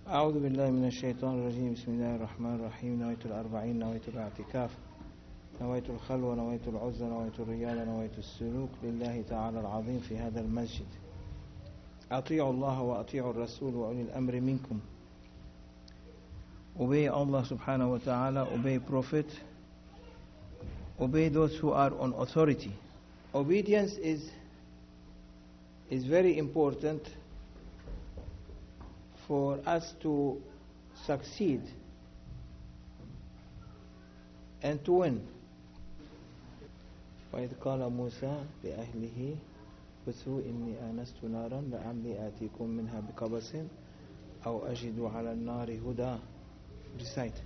أعوذ بالله من الشيطان الرجيم. بسم الله الرحمن الرحيم. نويت الأربعين، نويت الاعتكاف، نويت الخلوة، نويت العزلة، نويت الرياضة، نويت السلوك لله تعالى العظيم في هذا المسجد. أطيعوا الله وأطيعوا الرسول وأولي الأمر منكم. Obey Allah subhanahu wa ta'ala, obey Prophet, obey those who are on authority. Obedience is very important for us to succeed and to win. وإذ قال موسى لأهله كثوا إني آنست نارا لعلي آتيكم منها بقبس أو أجد على النار هدى. Recite.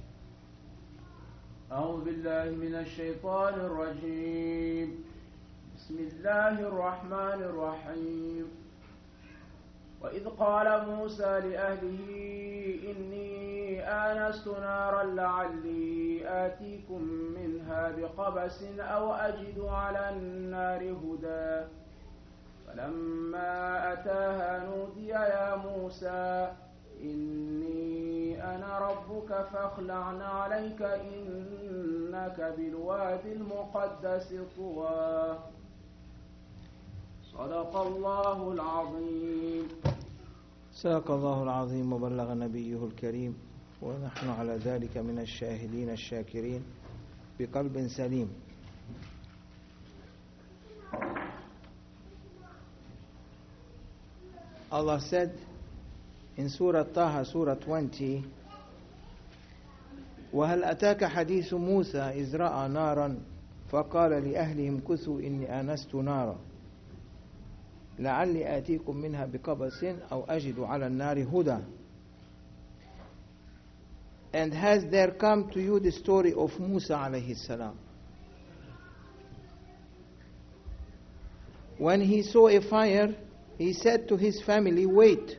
أعوذ بالله من الشيطان الرجيم. بسم الله الرحمن الرحيم. وإذ قال موسى لأهله إني آنست نارا لعلي آتيكم منها بقبس أو أجد على النار هدى فلما أتاها نودي يا موسى إني أنا ربك فاخلع عليك إنك بالوادي المقدس طوى. صدق الله العظيم. صدق الله العظيم وبلغ نبيه الكريم ونحن على ذلك من الشاهدين الشاكرين بقلب سليم. Allah said in Surah Taha, Surah 20, وهل أتاك حديث موسى إذ رأى نارا فقال لأهلهم كثوا إني آنست نارا لعلي آتيكم منها بقبس أو أجد على النار هدى. And has there come to you the story of Musa alayhi salam? When he saw a fire, he said to his family, wait.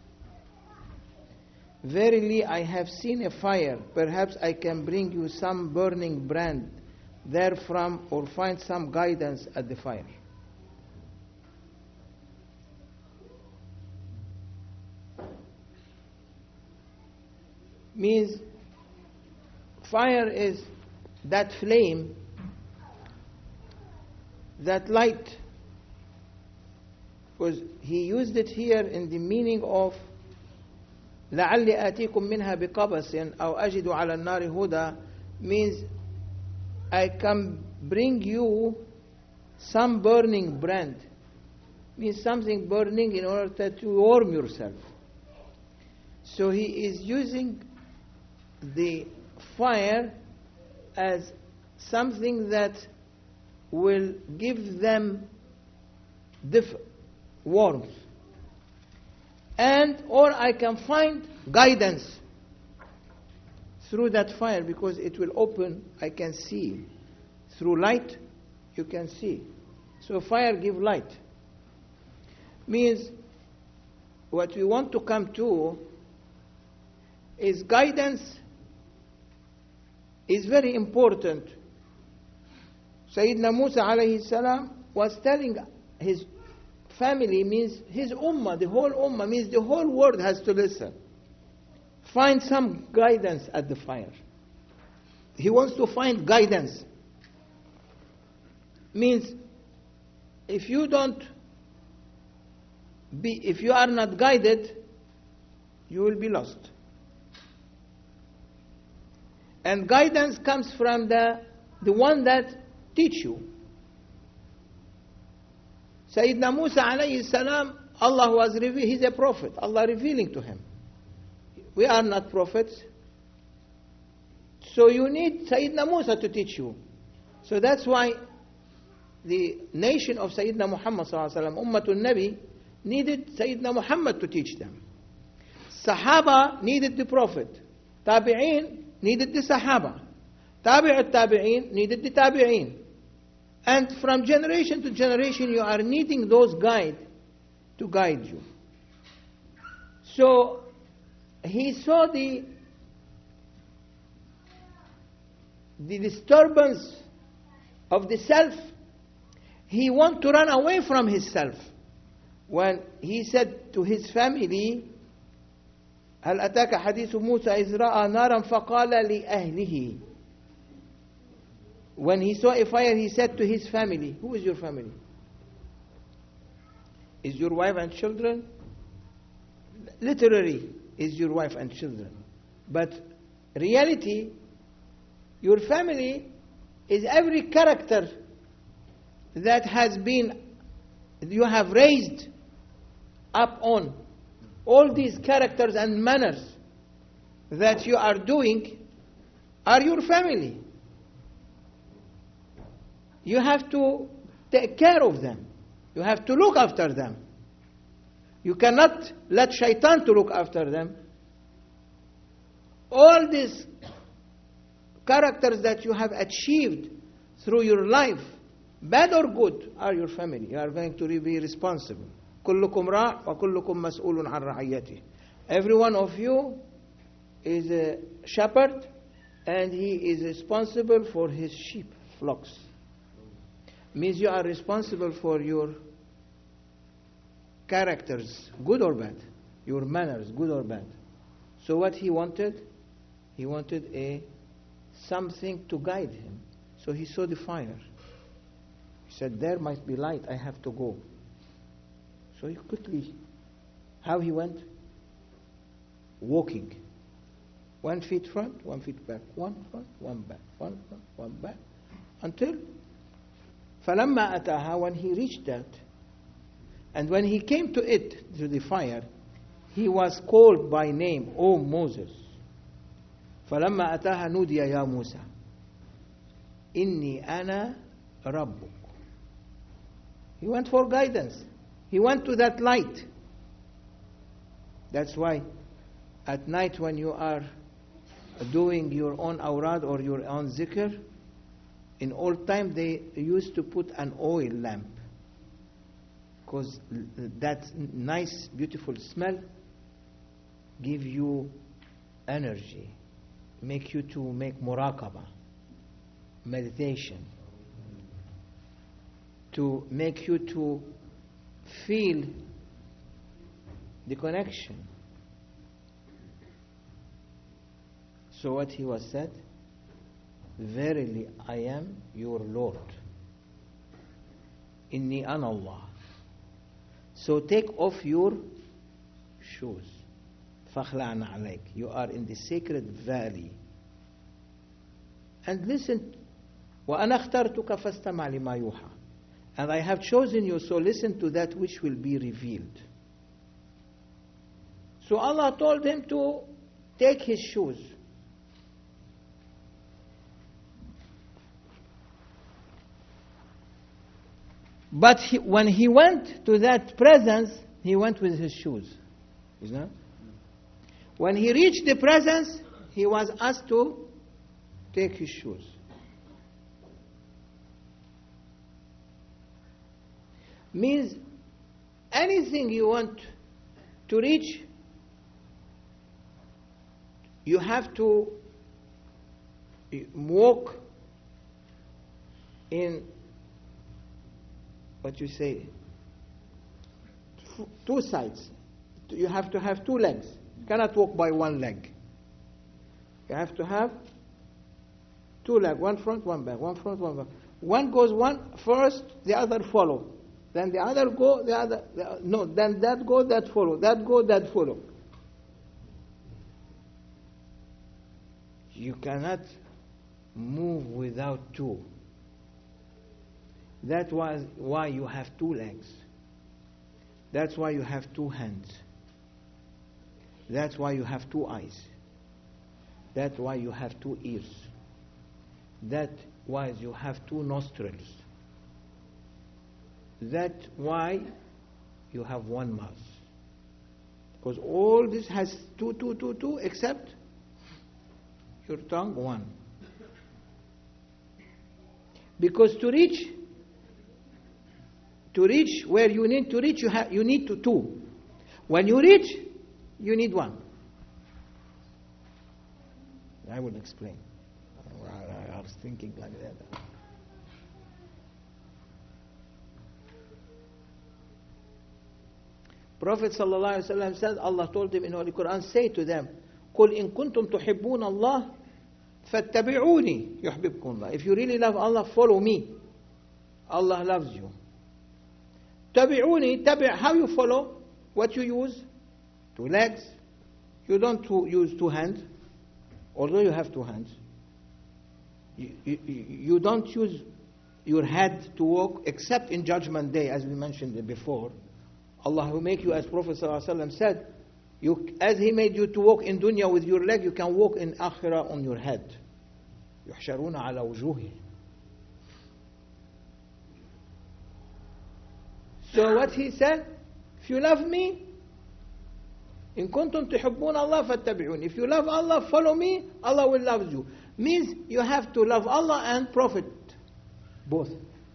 Verily I have seen a fire. Perhaps I can bring you some burning brand therefrom or find some guidance at the fire. Means fire is that flame, that light, because he used it here in the meaning of لعلي آتيكم منها بقبس أو أجد على النار هدى, means I can bring you some burning brand, means something burning in order to warm yourself. So he is using the fire as something that will give them warmth. And or I can find guidance through that fire because it will open, I can see. Through light, you can see. So fire give light. Means what we want to come to is guidance is very important. Sayyidina Musa alayhi salam was telling his family, means his ummah, the whole ummah, means the whole world has to listen. Find some guidance at the fire. He wants to find guidance. Means if you are not guided, you will be lost. And guidance comes from the one that teach you. Sayyidina Musa alayhi salam, Allah was revealing, he's a prophet, Allah revealing to him. We are not prophets. So you need Sayyidina Musa to teach you. So that's why the nation of Sayyidina Muhammad sallallahu alaihi wasallam, Ummatul Nabi, needed Sayyidina Muhammad to teach them. Sahaba needed the Prophet. Tabi'een needed the Sahaba. Tabi'ut Tabi'een needed the Tabi'een. And from generation to generation, you are needing those guide to guide you. So he saw the disturbance of the self. He wanted to run away from his self. When he said to his family, هل أتاك حديث موسى إذ رأى نارا فقال لأهله. When he saw a fire, he said to his family. Who is your family? Is your wife and children? Literally, is your wife and children. But reality, your family is every character that has been, you have raised up on. All these characters and manners that you are doing are your family. You have to take care of them. You have to look after them. You cannot let shaitan to look after them. All these characters that you have achieved through your life, bad or good, are your family. You are going to be responsible. كلكم راع وكلكم مسؤول عن رعيته. Every one of you is a shepherd and he is responsible for his sheep, flocks. Means you are responsible for your characters, good or bad, your manners, good or bad. So what he wanted something to guide him. So he saw the fire. He said, there might be light, I have to go. So he quickly, how he went? Walking. 1 foot front, 1 foot back, 1 front, 1 back, 1 front, 1 back, until فَلَمَّا أَتَاهَا, when he reached that, and when he came to it, to the fire, he was called by name, O Moses. فَلَمَّا أَتَاهَا نُودِيَ يَا مُوسَى إِنِّي أَنَا رَبُّكَ. He went for guidance. He went to that light. That's why at night when you are doing your own awrad or your own zikr, in old time they used to put an oil lamp, because that nice beautiful smell give you energy, make you to make muraqabah, meditation, to make you to feel the connection. So what he was said, verily I am your Lord. Inni ana Allah. So take off your shoes. فَخْلَعْنَا عَلَيْكَ. You are in the sacred valley. And listen. وَأَنَا اخْتَرْتُكَ فَاسْتَمَعْ لِمَا يُوحَى. And I have chosen you, so listen to that which will be revealed. So Allah told him to take his shoes. But when he went to that presence, he went with his shoes. Isn't it? When he reached the presence, he was asked to take his shoes. Means anything you want to reach, you have to walk in, what you say, two sides. You have to have two legs. You cannot walk by one leg. You have to have two legs, one front, one back, one front, one back. One goes one first, the other follow. Then the other go, then that go, that follow. That go, that follow. You cannot move without two. That was why you have two legs. That's why you have two hands. That's why you have two eyes. That's why you have two ears. That's why you have two nostrils. That's why you have one mouth. Because all this has two, except your tongue, one. Because to reach where you need to reach, you need two. When you reach, you need one. I will explain. I was thinking like that. Prophet ﷺ said, Allah told him in Holy Quran, say to them, قُلْ إِن كُنْتُمْ تُحِبُّونَ اللَّهِ فَاتَّبِعُونِي يُحْبِبْكُمْ اللَّهِ. If you really love Allah, follow me. Allah loves you. تَبِعُونِي, how you follow? What you use? 2 legs. You don't use 2 hands, although you have 2 hands. You don't use your head to walk except in Judgment Day, as we mentioned it before. Allah will make you, as Prophet ﷺ said, as He made you to walk in dunya with your leg, you can walk in akhirah on your head. يحشرون على وجوههم. So what he said, if you love me, إن كنتم تحبون الله فاتبعوني. If you love Allah, follow me, Allah will love you. Means you have to love Allah and Prophet, both.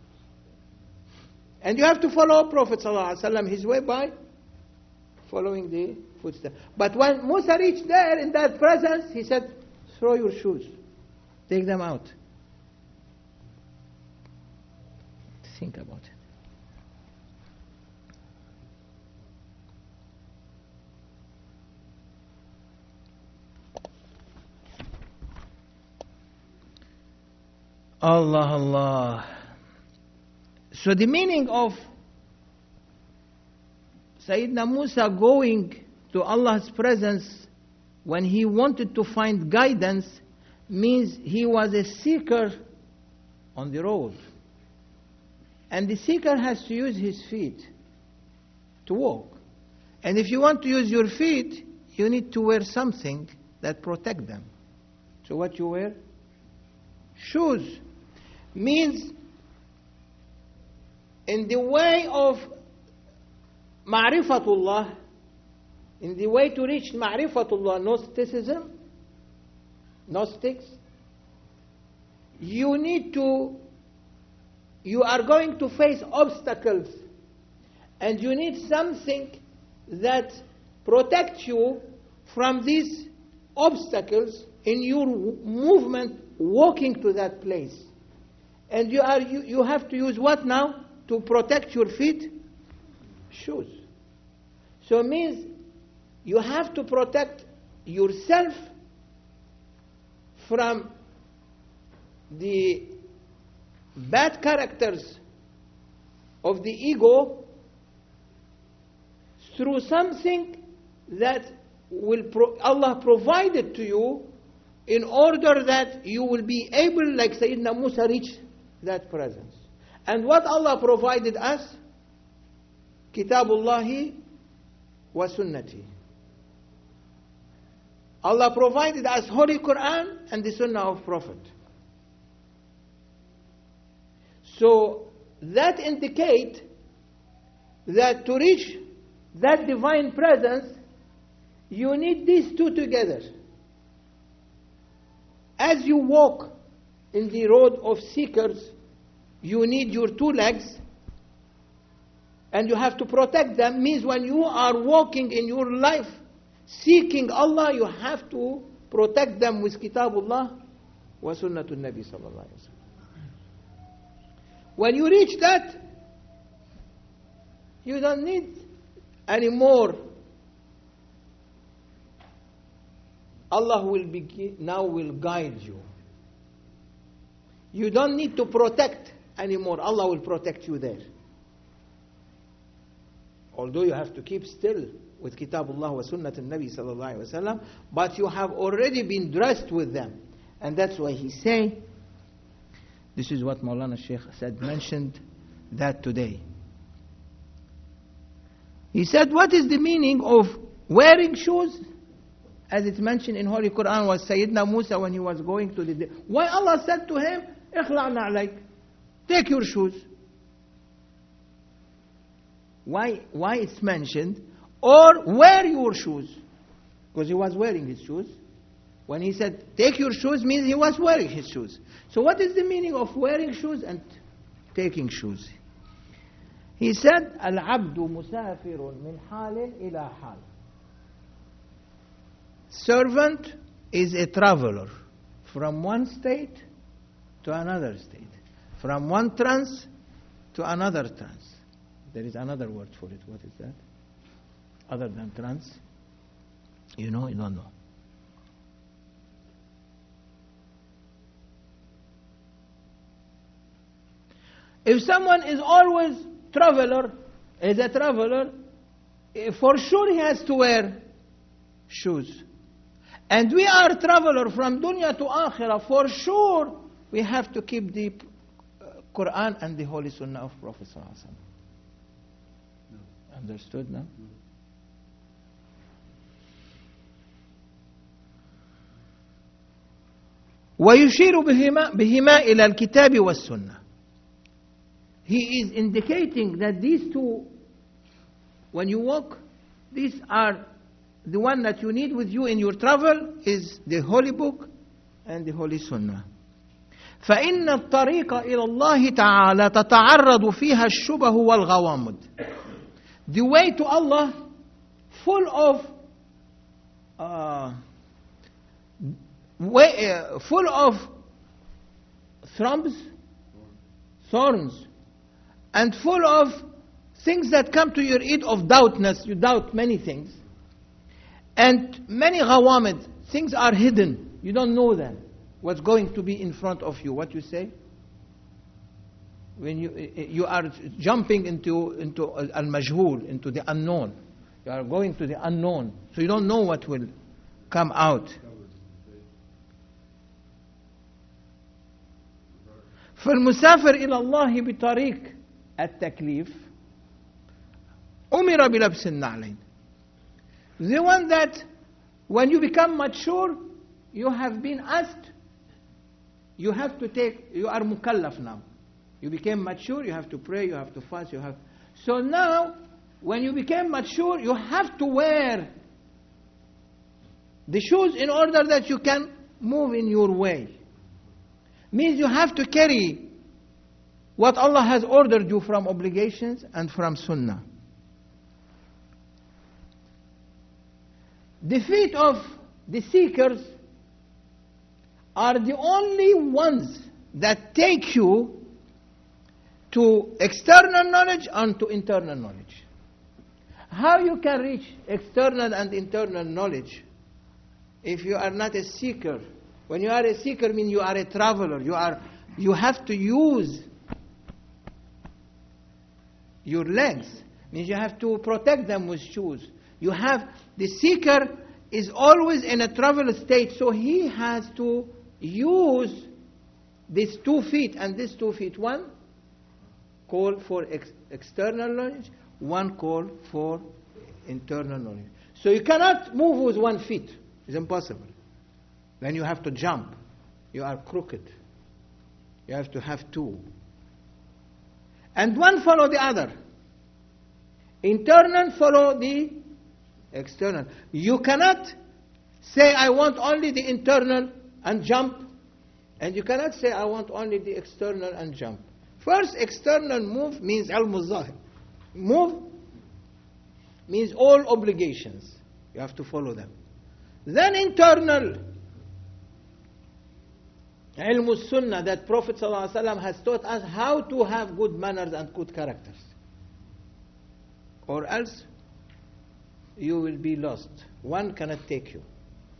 And you have to follow Prophet ﷺ his way by following the footsteps. But when Musa reached there in that presence, he said, throw your shoes. Take them out. Think about it. Allah, Allah. So the meaning of Sayyidina Musa going to Allah's presence when he wanted to find guidance means he was a seeker on the road. And the seeker has to use his feet to walk. And if you want to use your feet, you need to wear something that protect them. So what you wear? Shoes. Means in the way of Ma'rifatullah, in the way to reach Ma'rifatullah, Gnostics, you are going to face obstacles, and you need something that protects you from these obstacles in your movement walking to that place. And you have to use what now to protect your feet? Shoes. So it means you have to protect yourself from the bad characters of the ego through something that Allah provided to you in order that you will be able, like Sayyidina Musa, reach that presence. And what Allah provided us? Kitabullahi wa sunnati. Allah provided us Holy Quran and the Sunnah of Prophet. So that indicate that to reach that divine presence, you need these two together. As you walk in the road of seekers, you need your 2 legs, and you have to protect them. Means when you are walking in your life seeking Allah, you have to protect them with Kitabullah wa Sunnatul Nabi sallallahu alaihi wasallam. When you reach that, you don't need any more. Allah will guide you. You don't need to protect anymore. Allah will protect you there. Although you have to keep still with Kitabullah wa Sunnat al-Nabi sallallahu alayhi wa sallam, but you have already been dressed with them. And that's why he say, this is what Maulana Sheikh said, mentioned that today. He said, what is the meaning of wearing shoes? As it's mentioned in Holy Quran, was Sayyidina Musa when he was going to the... Why Allah said to him, اخلع نعليك, take your shoes. Why it's mentioned? Or wear your shoes. Because he was wearing his shoes. When he said, take your shoes, means he was wearing his shoes. So what is the meaning of wearing shoes and taking shoes? He said, العبد مسافر من حال إلى حال. Servant is a traveler from one state to another state, from one trance to another trance. There is another word for it. What is that? other than trans? You know, you don't know. If someone is always is a traveler, for sure he has to wear shoes. And we are traveler from dunya to akhirah, for sure we have to keep the Quran and the Holy Sunnah of Prophet sallallahu alaihi wasallam. Understood now? ويشير بهما إلى الكتاب والسنة. He is indicating that these two, when you walk, these are the one that you need with you in your travel is the Holy Book and the Holy Sunnah. فإن الطريق إلى الله تعالى تتعرض فيها الشبه والغوامض. The way to Allah full of thorns, and full of things that come to your head of doubtness. You doubt many things. And many ghawamid, things are hidden. You don't know them. What's going to be in front of you. What you say? When you are jumping into al-majhul, into the unknown. You are going to the unknown. So you don't know what will come out. فالمسافر إلى الله بطريق التكليف أمر بلبس النعلين. The one that when you become mature, you have been asked, you have to take, you are mukallaf now. You became mature, you have to pray, you have to fast, So now, when you became mature, you have to wear the shoes in order that you can move in your way. Means you have to carry what Allah has ordered you from obligations and from sunnah. The feet of the seekers are the only ones that take you to external knowledge and to internal knowledge. How you can reach external and internal knowledge if you are not a seeker? When you are a seeker, means you are a traveler. You have to use your legs. Means you have to protect them with shoes. The seeker is always in a travel state, so he has to use these 2 feet and these 2 feet. One call for external knowledge, one call for internal knowledge. So you cannot move with 1 foot. It's impossible. Then you have to jump. You are crooked. You have to have 2. And one follow the other. Internal follow the external. You cannot say, I want only the internal and jump. And you cannot say, I want only the external and jump. First, external move means al-muzahir. Move means all obligations. You have to follow them. Then internal, ilm sunnah, that Prophet ﷺ has taught us how to have good manners and good characters. Or else, you will be lost. One cannot take you.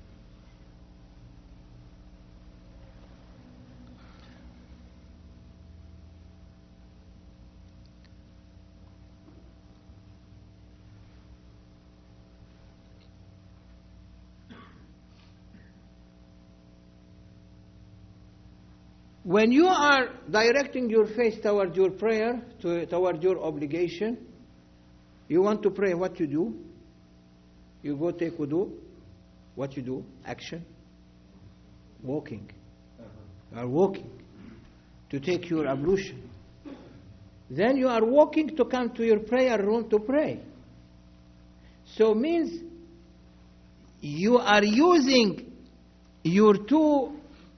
When you are directing your face toward your prayer, toward your obligation, you want to pray, what you do? You go take wudu. What you do? Action. Walking. You are walking to take your ablution. Then you are walking to come to your prayer room to pray. So means you are using your 2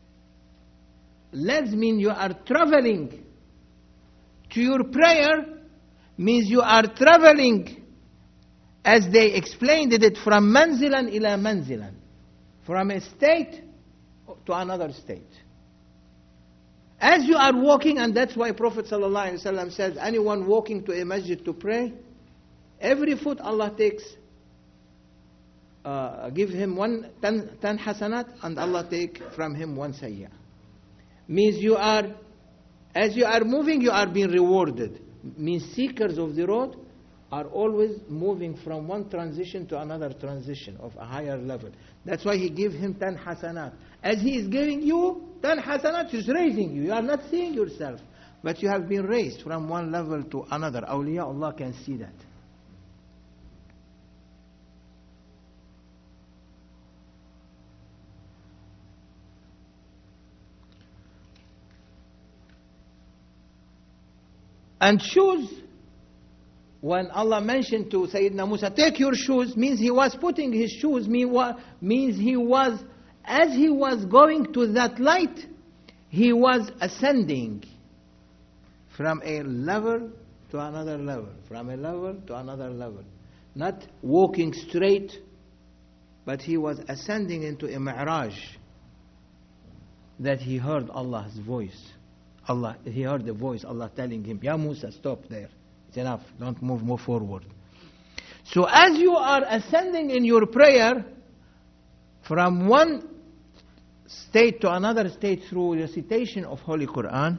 legs, mean you are traveling to your prayer, means you are traveling, as they explained it, from manzilan ila manzilan, from a state to another state. As you are walking, and that's why Prophet ﷺ says, anyone walking to a masjid to pray, every foot Allah takes give him 10 hasanat, and Allah take from him 1 sayya. Means as you are moving, you are being rewarded. Means seekers of the road are always moving from one transition to another transition of a higher level. That's why he gave him 10 hasanat. As he is giving you 10 hasanat, he's raising you. You are not seeing yourself, but you have been raised from one level to another. Awliya Allah can see that. And shoes, when Allah mentioned to Sayyidina Musa, take your shoes, means he was putting his shoes, means he was, as he was going to that light, he was ascending from a level to another level, from a level to another level. Not walking straight, but he was ascending into a mi'raj, that he heard Allah's voice. He heard the voice, Allah telling him, Ya Musa, stop there. It's enough. Don't move forward. So as you are ascending in your prayer from one state to another state through recitation of Holy Quran,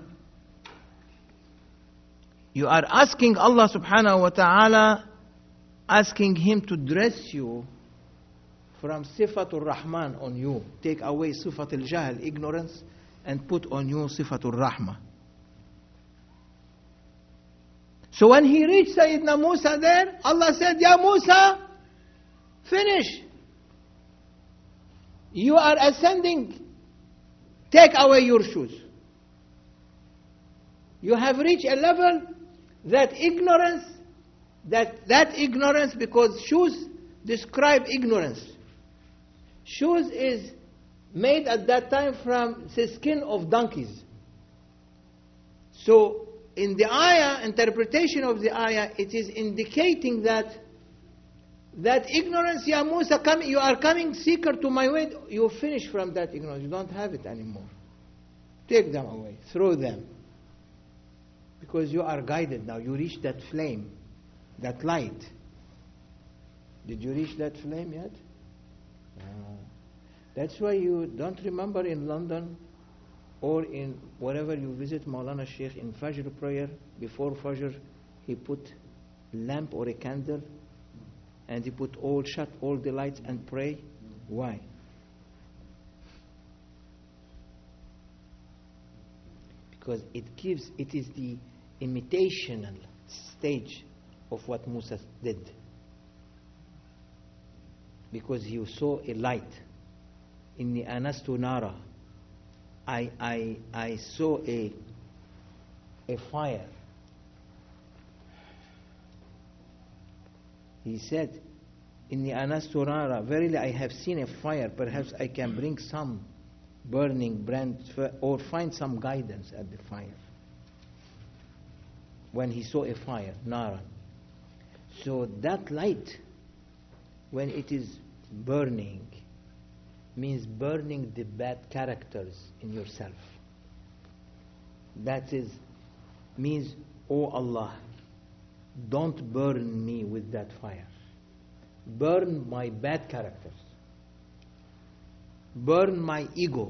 you are asking Allah subhanahu wa ta'ala, asking Him to dress you from Sifatul Rahman on you. Take away Sifatul Jahl, ignorance, and put on you Sifatul Rahmah. So when he reached Sayyidina Musa there, Allah said, Ya Musa, finish. You are ascending. Take away your shoes. You have reached a level that ignorance, because shoes describe ignorance. Shoes is made at that time from the skin of donkeys. So in the ayah, interpretation of the ayah, it is indicating that ignorance, Ya Musa, you are coming seeker to my way, you finish from that ignorance. You don't have it anymore. Take them away. Throw them. Because you are guided now. You reach that flame, that light. Did you reach that flame yet? No. That's why you don't remember in London or in wherever you visit Maulana Sheikh in Fajr prayer, before Fajr, he put a lamp or a candle and he shut all the lights and pray. Why? Because it is the imitational stage of what Musa did. Because you saw a light. Inni anastu nara. I saw a fire. He said, Inni anastu nara. Verily I have seen a fire. Perhaps I can bring some burning brand or find some guidance at the fire. When he saw a fire, nara. So that light, when it is burning, means burning the bad characters in yourself. That means, oh Allah, don't burn me with that fire. Burn my bad characters. Burn my ego.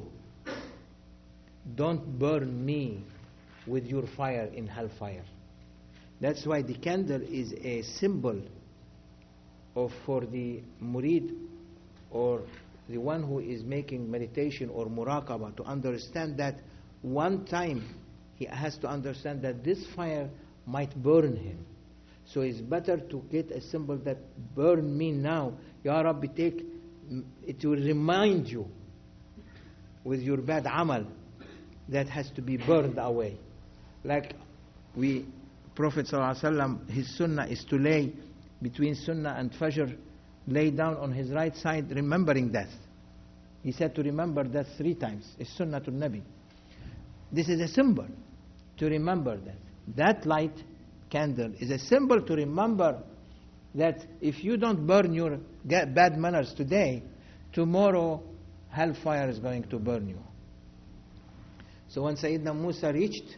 Don't burn me with your fire in hellfire. That's why the candle is a symbol for the murid or the one who is making meditation or muraqabah, to understand that one time he has to understand that this fire might burn him. So it's better to get a symbol that burn me now. Ya Rabbi, it will remind you with your bad amal that has to be burned away. Like Prophet ﷺ, his sunnah is to lay between sunnah and fajr, lay down on his right side, remembering death. He said to remember death 3 times. It's sunnah to Nabi. This is a symbol to remember that. That light candle is a symbol to remember that if you don't burn your bad manners today, tomorrow hellfire is going to burn you. So when Sayyidina Musa reached,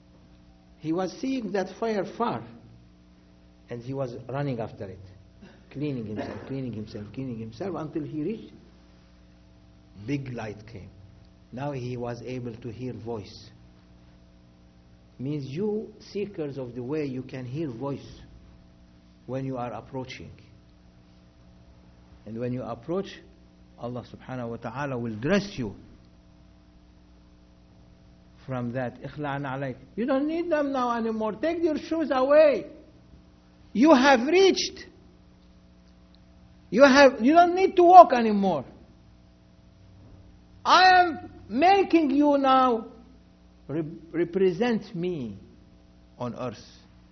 he was seeing that fire far, and he was running after it. cleaning himself until he reached. Big light came. Now he was able to hear voice. Means you seekers of the way, you can hear voice when you are approaching. And when you approach, Allah subhanahu wa ta'ala will dress you from that. Ikhla'na alayk. You don't need them now anymore. Take your shoes away. You have reached. You don't need to walk anymore. I am making you now represent me on earth.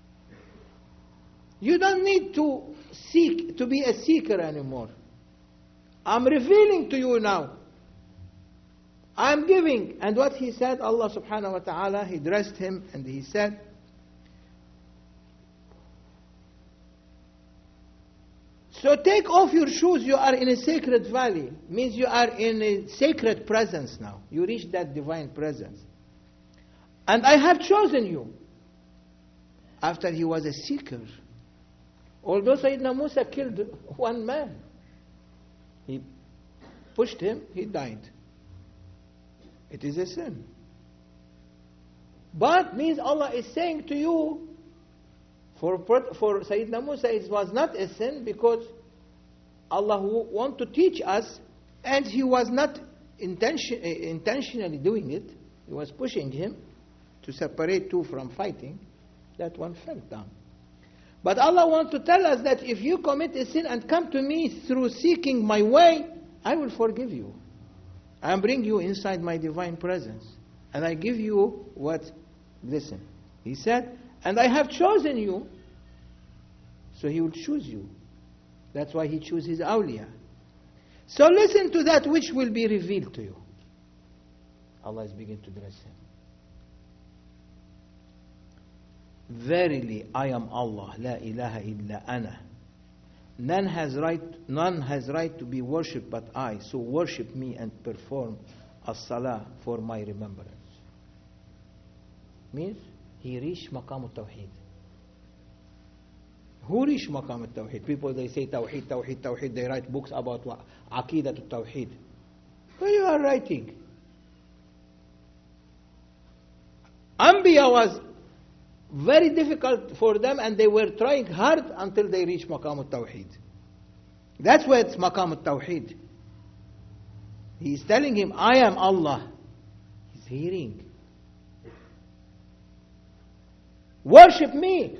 You don't need to seek to be a seeker anymore. I'm revealing to you now. I'm giving. And what he said, Allah subhanahu wa ta'ala, he dressed him and he said, so take off your shoes, you are in a sacred valley. Means you are in a sacred presence now. You reach that divine presence. And I have chosen you. After he was a seeker. Although Sayyidina Musa killed one man. He pushed him, he died. It is a sin. But means Allah is saying to you, for Sayyidina Musa it was not a sin because Allah want to teach us, and he was not intentionally doing it. He was pushing him to separate two from fighting. That one fell down. But Allah wants to tell us that if you commit a sin and come to me through seeking my way, I will forgive you. I bring you inside my divine presence. And I give you what? Listen. He said, and I have chosen you, so he will choose you. That's why he chooses his awliya. So listen to that which will be revealed to you. Allah is beginning to dress him. Verily, I am Allah, la ilaha illa ana. None has right to be worshipped but I. So worship me and perform as-salah for my remembrance. Means he reached maqam al-tawheed. Who reached maqam al-tawheed? People, they say tawheed, tawheed, tawheed. They write books about aqidat al-tawheed. What you are writing? Anbiya was very difficult for them, and they were trying hard until they reached maqam al-tawheed. That's why it's maqam al-tawheed. He's telling him, I am Allah. He's hearing. Worship me.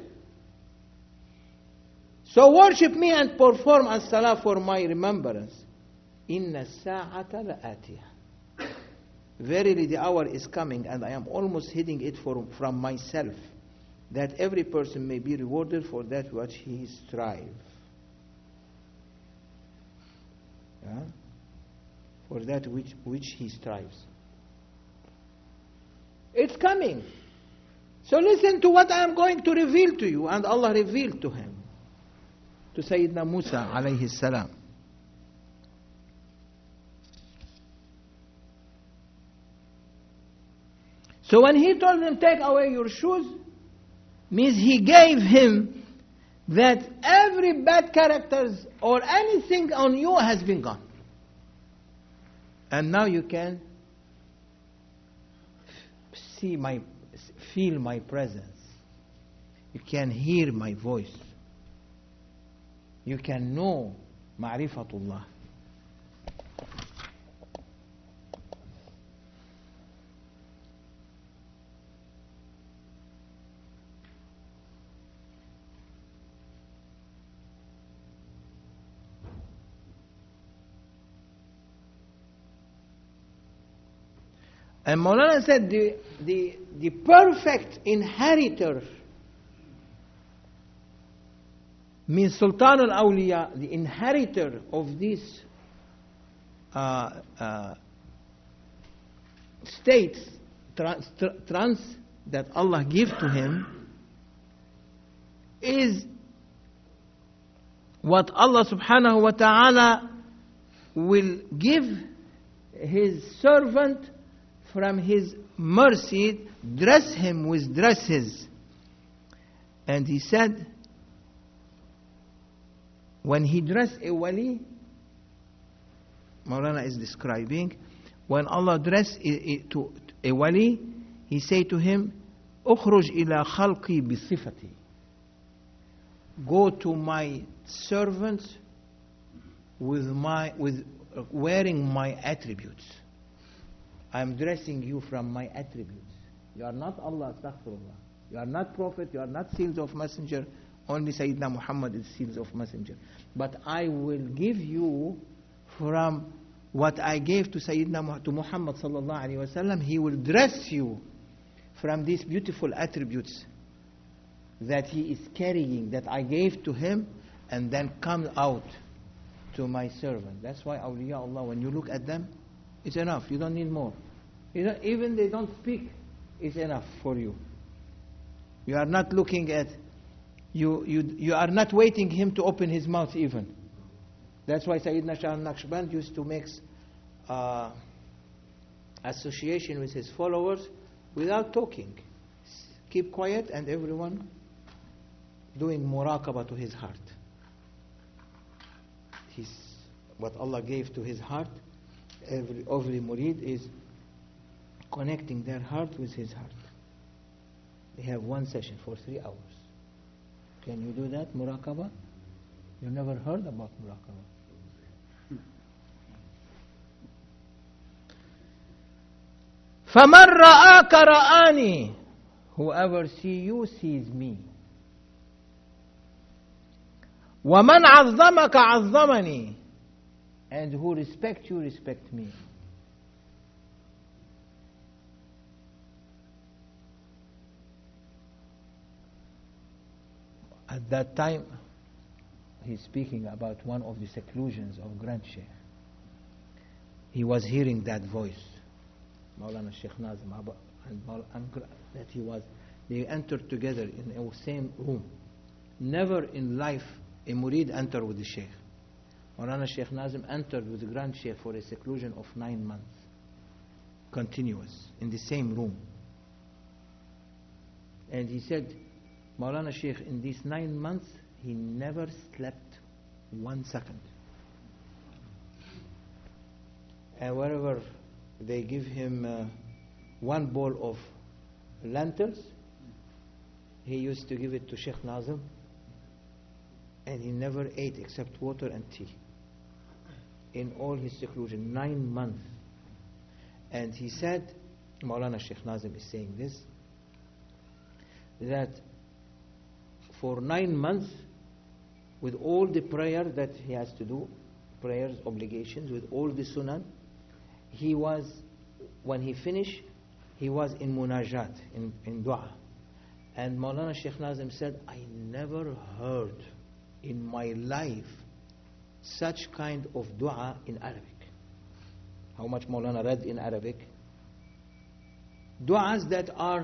So worship me and perform as-salah for my remembrance. Inna sa'ata la'atiyah. Verily the hour is coming, and I am almost hitting it from myself, that every person may be rewarded for that which he strives. Yeah? For that which he strives. It's coming. So listen to what I am going to reveal to you. And Allah revealed to him, to Sayyidina Musa alayhi salam. So when he told him, take away your shoes, means he gave him that every bad characters or anything on you has been gone. And now you can feel my presence. You can hear my voice. You can know ma'rifatullah. And Maulana said the perfect inheritor means Sultan al-Awliya, the inheritor of these states that Allah gave to him is what Allah subhanahu wa ta'ala will give his servant from his mercy, dress him with dresses. And he said, when he dressed a wali, Maulana is describing, when Allah dressed to a wali, he say to him, "Ukhruj ila khalqi bi sifati." Go to my servants with wearing my attributes. I am dressing you from my attributes. You are not Allah, astaghfirullah. You are not prophet, you are not seals of messenger. Only Sayyidina Muhammad is seals of messenger. But I will give you from what I gave to Sayyidina to Muhammad sallallahu alaihi wasallam. He will dress you from these beautiful attributes that he is carrying, that I gave to him, and then come out to my servant. That's why awliyaullah, when you look at them, it's enough. You don't need more. Even they don't speak, it's enough for you. You are not looking at, you are not waiting him to open his mouth even. That's why Sayyidina Shah al-Naqshband used to make association with his followers without talking. Keep quiet and everyone doing muraqabah to his heart. What Allah gave to his heart, every murid is connecting their heart with his heart. They have one session for 3 hours. Can you do that, muraqabah? You never heard about muraqabah. فَمَنْ رَآكَ رَآنِي. Whoever sees you sees me. وَمَنْ عَظَّمَكَ عَظَّمَنِي. And who respect you, respect me. At that time, he's speaking about one of the seclusions of Grand Sheikh. He was hearing that voice, Maulana Sheikh Nazim, and that they entered together in the same room. Never in life a murid entered with the Sheikh. Maulana Sheikh Nazim entered with the Grand Sheikh for a seclusion of 9 months, continuous, in the same room. And he said, Maulana Sheikh, in these 9 months, he never slept 1 second. And wherever they give him 1 bowl of lentils, he used to give it to Sheikh Nazim, and he never ate except water and tea. In all his seclusion, 9 months. And he said, Maulana Sheikh Nazim is saying this, that for 9 months, with all the prayer that he has to do, prayers, obligations, with all the sunan, he was, when he finished, he was in munajat, in dua. And Maulana Sheikh Nazim said, I never heard in my life such kind of dua in Arabic. How much Maulana read in Arabic? Duas that are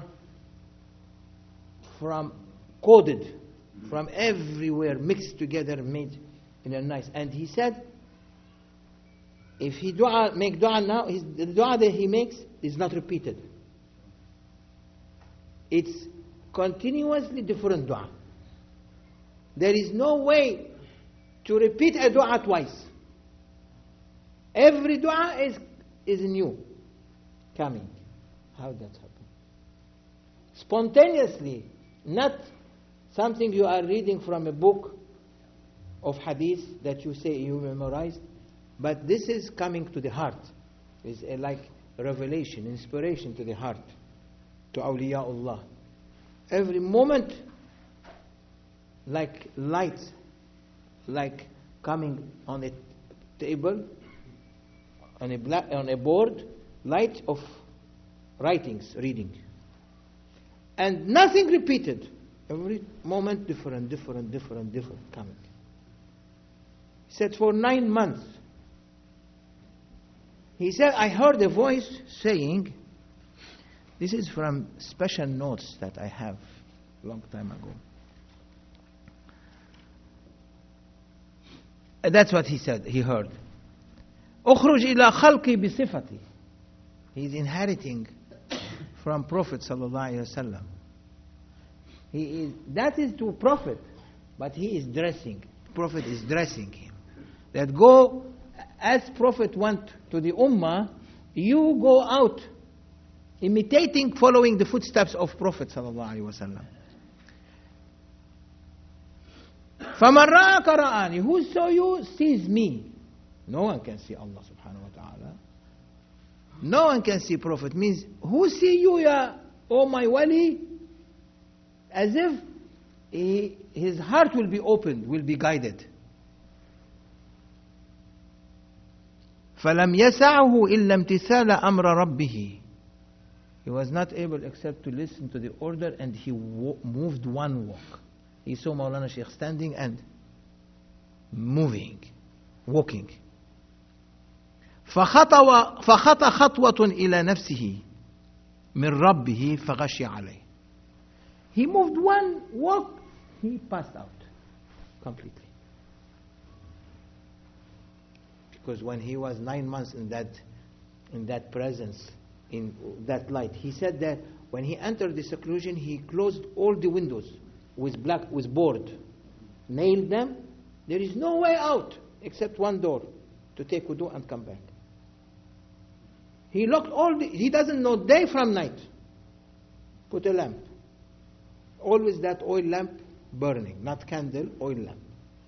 coded from everywhere, mixed together, made in a nice. And he said, if he make dua now, the dua that he makes is not repeated. It's continuously different dua. There is no way to repeat a dua twice. Every dua is new, coming. How that happen? Spontaneously, not something you are reading from a book of hadith that you say you memorized, but this is coming to the heart. It's like revelation, inspiration to the heart, to awliyaullah. Every moment, like light, like coming on a table, on a board, light of writings, reading. And nothing repeated. Every moment different coming. He said for 9 months. He said, I heard a voice saying, this is from special notes that I have a long time ago. That's what he said, he heard. أخرج إلى خلقي بصفتي. He's inheriting from Prophet sallallahu alaihi wasallam. That is to Prophet, but he is dressing. Prophet is dressing him. That go, as Prophet went to the Ummah, you go out, imitating, following the footsteps of Prophet sallallahu alaihi wasallam. فَمَنْ رَآكَ رَآنِي, who saw you sees me. No one can see Allah subhanahu wa ta'ala. No one can see Prophet. Means, who see you, ya, oh my wali? As if his heart will be opened, will be guided. فَلَمْ يَسَعْهُ إِلَّا امْتِثَالَ أَمْرَ رَبِّهِ. He was not able except to listen to the order, and he moved one walk. He saw Maulana Shaykh standing and moving, walking. فخطى خطوة إلى نفسه من ربه فغشي عليه. He moved one walk, he passed out completely. Because when he was 9 months in that presence, in that light, he said that when he entered the seclusion, he closed all the windows with board, nailed them. There is no way out except one door, to take wudu and come back. He locked he doesn't know day from night. Put a lamp. Always that oil lamp burning, not candle, oil lamp.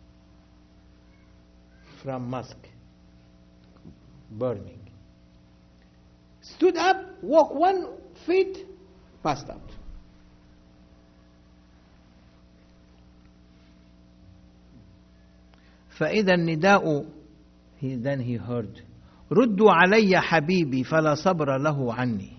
From musk. Burning. Stood up, walked 1 feet, passed out. فإذا النداء, then he heard, ردوا علي حبيبي فلا صبر له عني.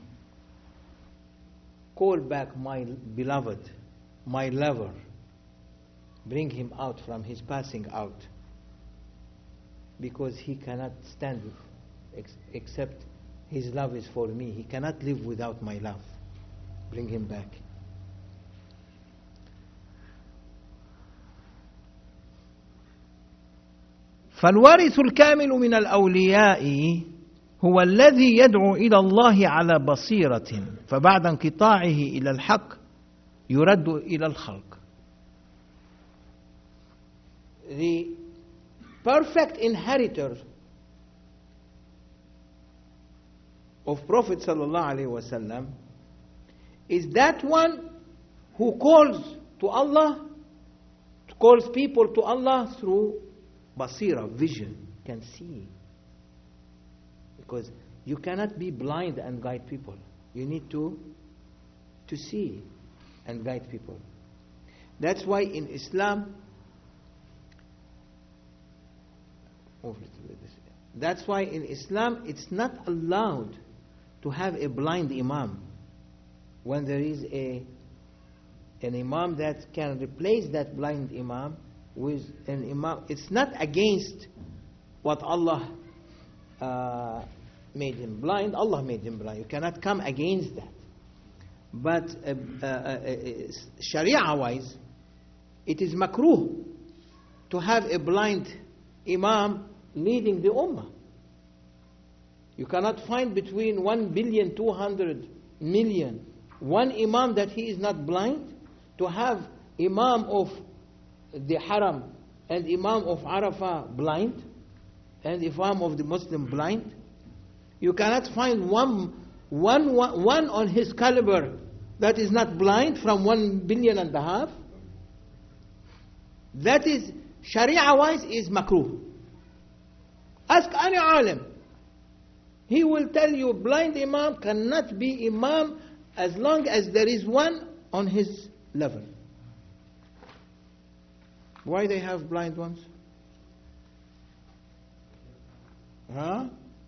Call back my beloved, my lover. Bring him out from his passing out. Because he cannot stand except his love is for me. He cannot live without my love. Bring him back. فالوارث الكامل من الأولياء هو الذي يدعو إلى الله على بصيرة فبعد انقطاعه إلى الحق يرد إلى الخلق. The perfect inheritor of Prophet sallallahu alaihi wasallam is that one who calls to Allah, calls people to Allah through basira, vision, can see. Because you cannot be blind and guide people. You need to see and guide people. That's why in Islam, it's not allowed to have a blind imam. When there is an imam that can replace that blind imam with an imam, it's not against what Allah made him blind. Allah made him blind. You cannot come against that. But Sharia-wise, it is makruh to have a blind imam leading the ummah. You cannot find between 1,200,000,000 one imam that he is not blind. To have imam of the haram and imam of Arafah blind and imam of the Muslim blind. You cannot find one on his caliber that is not blind from 1.5 billion. That is, Sharia-wise, is makruh. Ask any alim. He will tell you blind imam cannot be imam as long as there is one on his level. Why they have blind ones? Huh?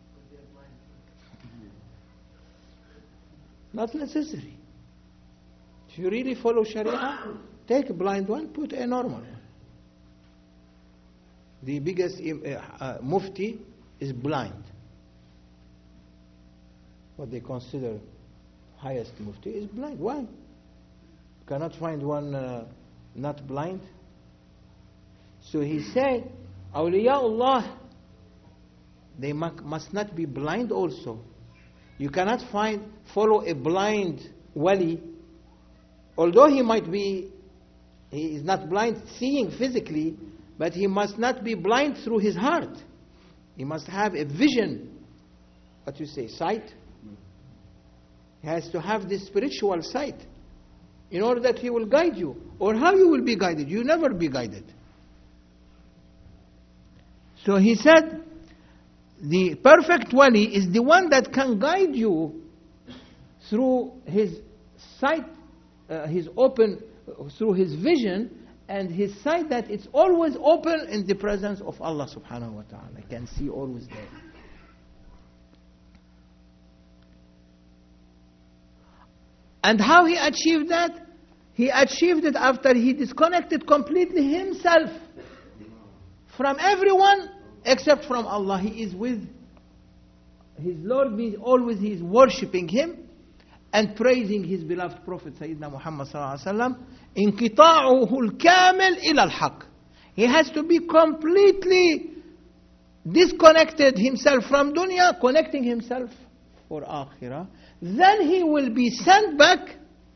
Not necessary. If you really follow Sharia, take a blind one, put a normal one. The biggest mufti is blind. What they consider highest mufti is blind. Why? You cannot find one not blind. So he said, Awliyaullah, they must not be blind also. You cannot follow a blind wali, although he is not blind seeing physically, But he must not be blind through his heart. He must have a vision. What you say, sight? He has to have this spiritual sight in order that he will guide you. Or how you will be guided? You never be guided. So he said, the perfect wali is the one that can guide you through his sight, through his vision, and his sight that it's always open in the presence of Allah subhanahu wa ta'ala. I can see always there. And how he achieved that? He achieved it after he disconnected completely himself from everyone except from Allah. He is with his Lord, means always he is worshipping him and praising his beloved Prophet Sayyidina Muhammad sallallahu alaihi wasallam. انقطاعه الكامل إلى الحق. He has to be completely disconnected himself from dunya, connecting himself for akhirah. Then he will be sent back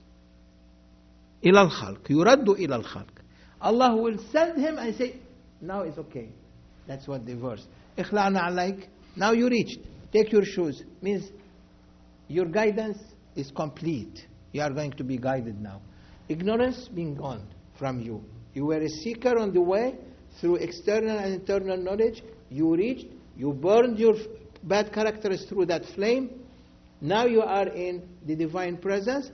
إلى الخلق. يرد إلى الخلق. Allah will send him and say, now it's okay. That's what the verse. اخلعنا عليك. Now you reached. Take your shoes. Means your guidance is complete. You are going to be guided now. Ignorance being gone from you. You were a seeker on the way through external and internal knowledge. You reached. You burned your bad characters through that flame. Now you are in the divine presence.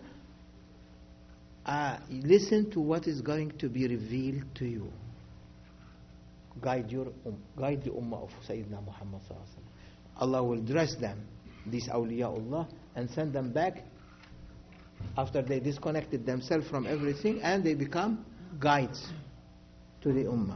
Listen to what is going to be revealed to you. Guide the ummah of Sayyidina Muhammad sallallahu alaihi wasallam. Allah will dress them, these awliyaullah, and send them back after they disconnected themselves from everything, and they become guides to the ummah.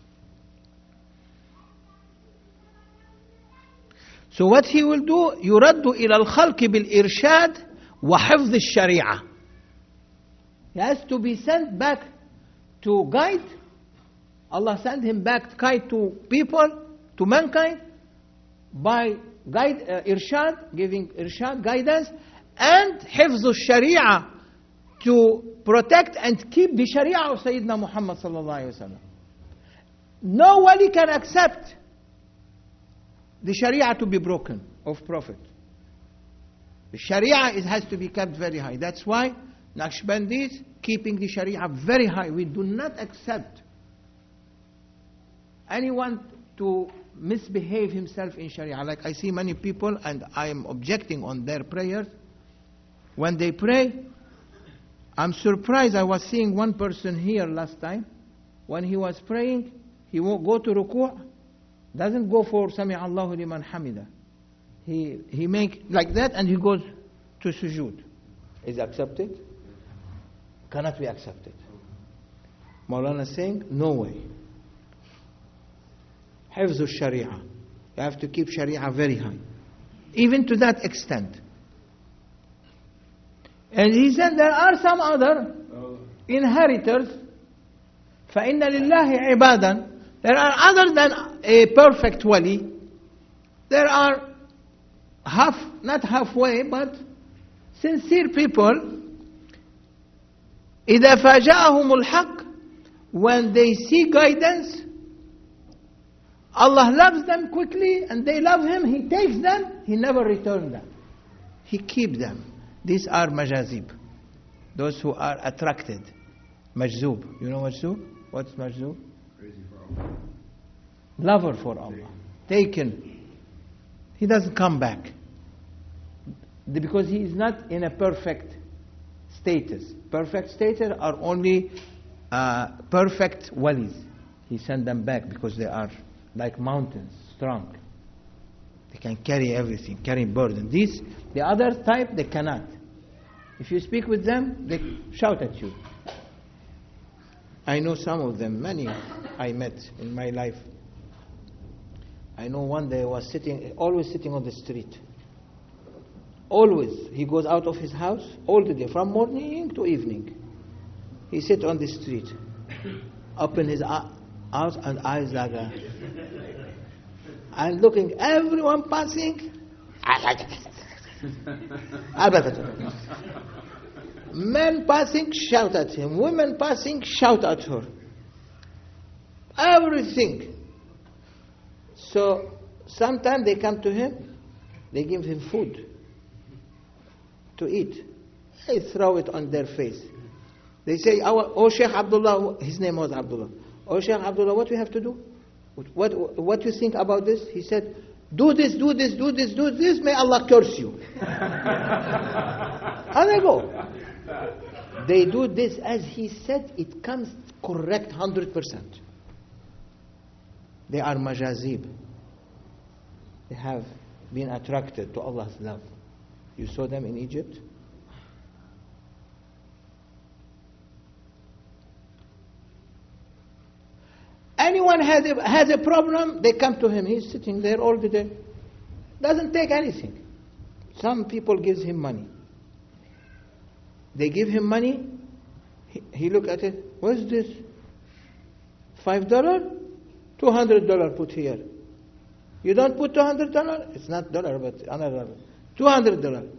So what he will do, يرد إلى الخلق بالإرشاد وحفظ الشريعة. He has to be sent back to guide. Allah sent him back to guide to people, to mankind, by irshad, giving irshad, guidance, and حفظ الشريعة, to protect and keep the sharia of Sayyidina Muhammad sallallahu alaihi wasallam. No wali can accept the sharia to be broken of Prophet. The sharia has to be kept very high. That's why Naqshbandis keeping the sharia very high. We do not accept anyone to misbehave himself in sharia. Like I see many people, and I am objecting on their prayers. When they pray, I'm surprised. I was seeing one person here last time. When he was praying, he won't go to ruku', doesn't go for Sami Allahu liman hamida. He make like that and he goes to sujood. Is accepted? Cannot be accepted. Maulana is saying, no way. Hifz al-Sharia. You have to keep Sharia very high. Even to that extent. And he said there are some other inheritors. فَإِنَّ لِلَّهِ عِبَادًا. There are other than a perfect wali. There are not halfway, but sincere people. إِذَا فَاجَأَهُمُ الْحَقِّ. When they see guidance, Allah loves them quickly and they love Him. He takes them, He never returns them. He keeps them. These are majazib. Those who are attracted. Majzub. You know majzub? What's majzub? Crazy for Allah. Lover for Allah. Taken. He doesn't come back. Because he is not in a perfect status. Perfect status are only perfect walis. He sent them back because they are like mountains, strong. They can carry everything, carry burden. The other type, they cannot. If you speak with them, they shout at you. I know some of them, many I met in my life. I know one day was always sitting on the street. Always. He goes out of his house all the day, from morning to evening. He sits on the street, open his eyes and eyes like that. And looking, everyone passing. Men passing, shout at him. Women passing, shout at her. everything. So sometimes they come to him, they give him food to eat. They throw it on their face. They say, oh Sheikh Abdullah, his name was Abdullah. Oh Sheikh Abdullah, what we have to do? What you think about this? He said, do this, do this, do this, do this, may Allah curse you. And they go. They do this as he said, it comes correct 100%. They are majazib. They have been attracted to Allah's love. You saw them in Egypt? Anyone has a problem, they come to him. He's sitting there all the day. Doesn't take anything. Some people gives him money. They give him money. He look at it. What's this? $5? $200 put here. You don't put $200? It's not dollar, but another $200.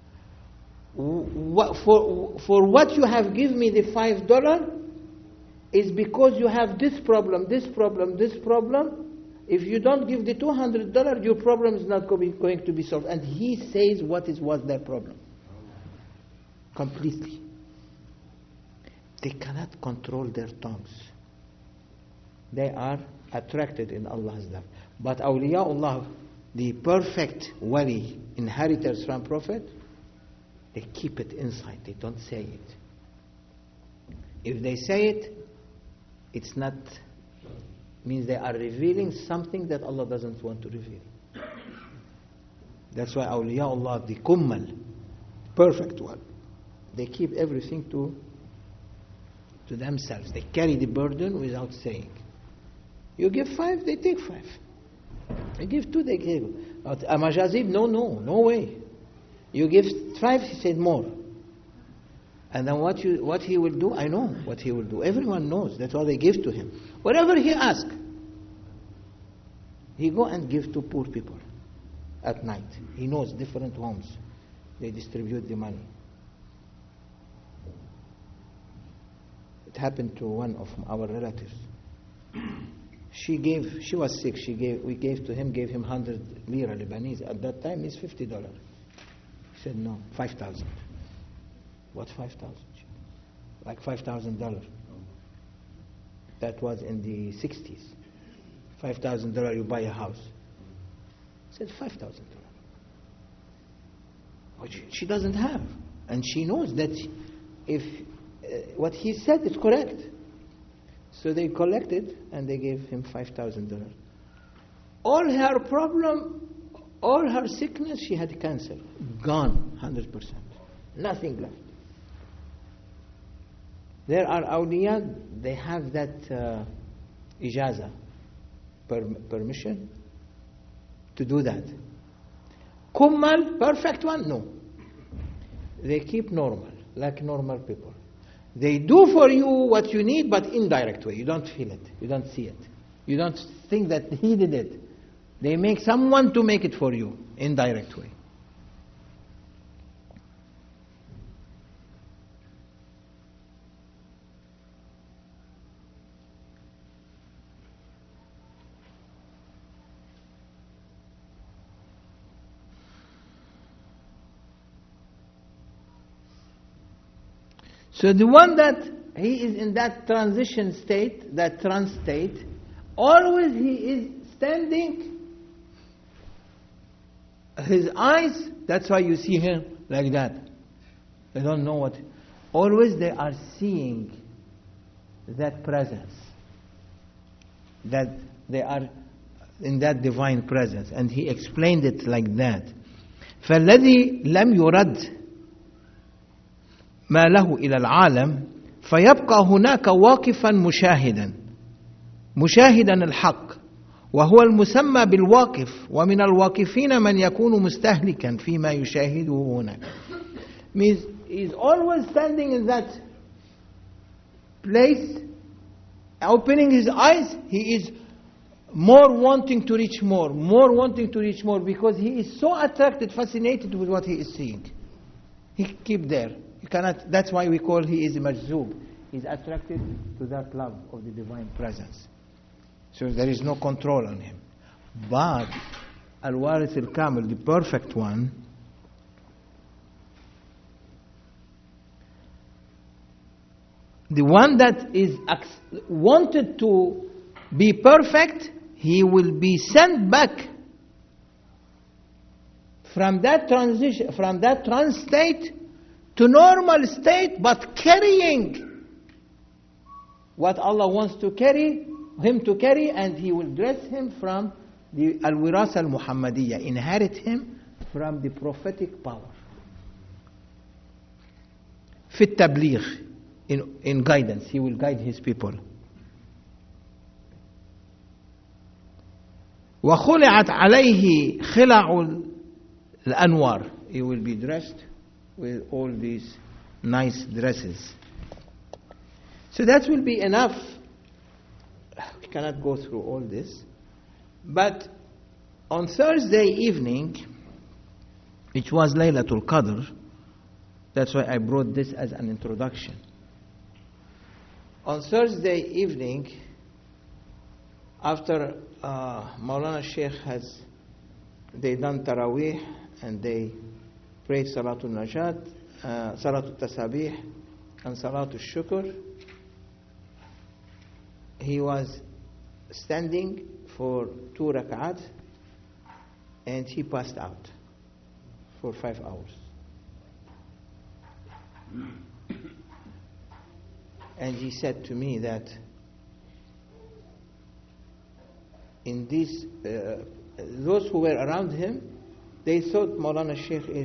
For what you have given me the $5 is because you have this problem, this problem, this problem. If you don't give the $200, your problem is not going to be solved. And he says what was their problem. Completely. They cannot control their tongues. They are attracted in Allah's love. But awliyaullah, the perfect wali, inheritors from Prophet, they keep it inside. They don't say it. If they say it, it's not, means they are revealing something that Allah doesn't want to reveal. That's why awliyaullah, the kummal, perfect one, they keep everything to themselves. They carry the burden without saying. You give 5, they take 5. You give 2, they give. But a majazib, no way. You give 5, he said more. And then what he will do, I know what he will do. Everyone knows. That's why they give to him. Whatever he asks, he go and give to poor people at night. He knows different homes. They distribute the money. It happened to one of our relatives. She was sick. We gave to him, gave him 100 lira Lebanese. At that time, it's $50. He said, no, 5,000. What 5,000? Like $5,000. That was in the 60s. $5,000 you buy a house. He said $5,000. Which she doesn't have. And she knows that if what he said is correct. So they collected and they gave him $5,000. All her problem, all her sickness, she had cancer. Gone, 100%. Nothing left. There are awliya, they have that ijaza, permission to do that. Kummal, perfect one? No. They keep normal, like normal people. They do for you what you need, but indirect way. You don't feel it. You don't see it. You don't think that he did it. They make someone to make it for you, indirect way. So the one that he is in that transition state, that trance state, always he is standing, his eyes, that's why you see him like that. They don't know what. Always they are seeing that presence. That they are in that divine presence. And he explained it like that. فَالَّذِي لَمْ يُرَدْ ما له إلى العالم فيبقى هناك واقفا مشاهدا الحق وهو المسمى بالواقف ومن الواقفين من يكون مستهلكا فيما يشاهده هناك. Means he's always standing in that place, opening his eyes. He is more wanting to reach more because he is so attracted, fascinated with what he is seeing. He keep there. You cannot. That's why we call he is majzub. He's attracted to that love of the divine presence. So there is no control on him. But Al-Warith al-Kamil, the perfect one, the one that is wanted to be perfect, he will be sent back from that transition, from that trance state to normal state, but carrying what Allah wants to carry him to carry, and he will dress him from the al-wirasa al-Muhammadiyya, inherit him from the prophetic power. Fit tabligh, in guidance, he will guide his people. وخلعت عليه خلع الأنوار, he will be dressed with all these nice dresses. So that will be enough. We cannot go through all this. But on Thursday evening, which was Laylatul Qadr, that's why I brought this as an introduction. On Thursday evening, after Maulana Sheikh they done Taraweeh and they prayed Salatul Najat, Salatul Tasabih and Salatul Shukr, he was standing for 2 rak'at and he passed out for 5 hours. And he said to me that in this, those who were around him, they thought Maulana Sheikh is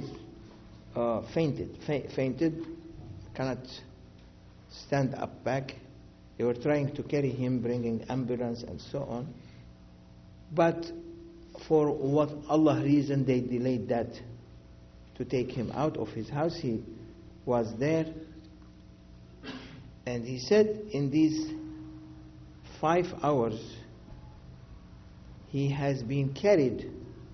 fainted, cannot stand up back. They were trying to carry him, bringing ambulance and so on. But for what Allah reason, they delayed that to take him out of his house. He was there. And he said in these 5 hours, he has been carried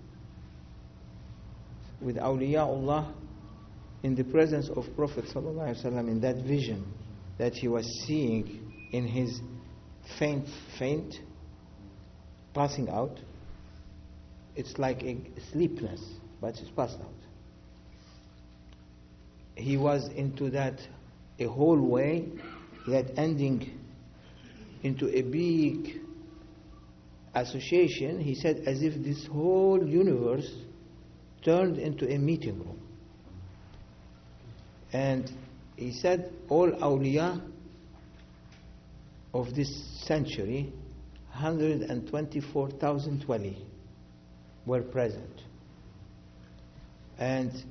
with awliyaullah in the presence of Prophet ﷺ in that vision that he was seeing in his faint, passing out. It's like a sleepness, but it's passed out. He was into that, a whole way, that ending into a big association. He said as if this whole universe turned into a meeting room. And he said all awliya of this century, 124,000 wali, were present. And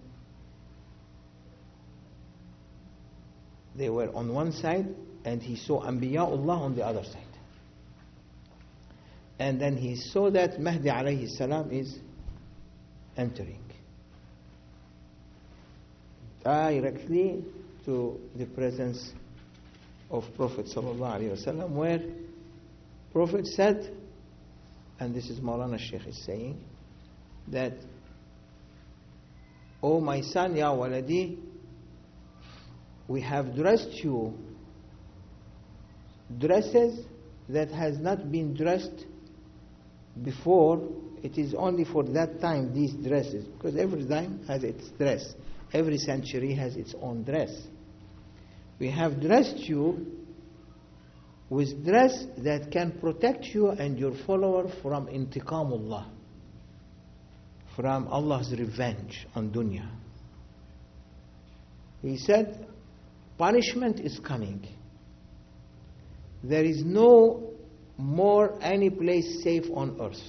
they were on one side, and he saw Anbiya'ullah on the other side. And then he saw that Mahdi alayhi salam is entering directly to the presence of Prophet sallallahu alaihi wasallam, where Prophet said, and this is Maulana Sheikh is saying, that, "O my son, ya waladi, we have dressed you dresses that has not been dressed before. It is only for that time, these dresses, because every time has its dress. Every century has its own dress. We have dressed you with dress that can protect you and your follower from intiqamullah, from Allah's revenge on dunya." He said, punishment is coming. There is no more any place safe on earth.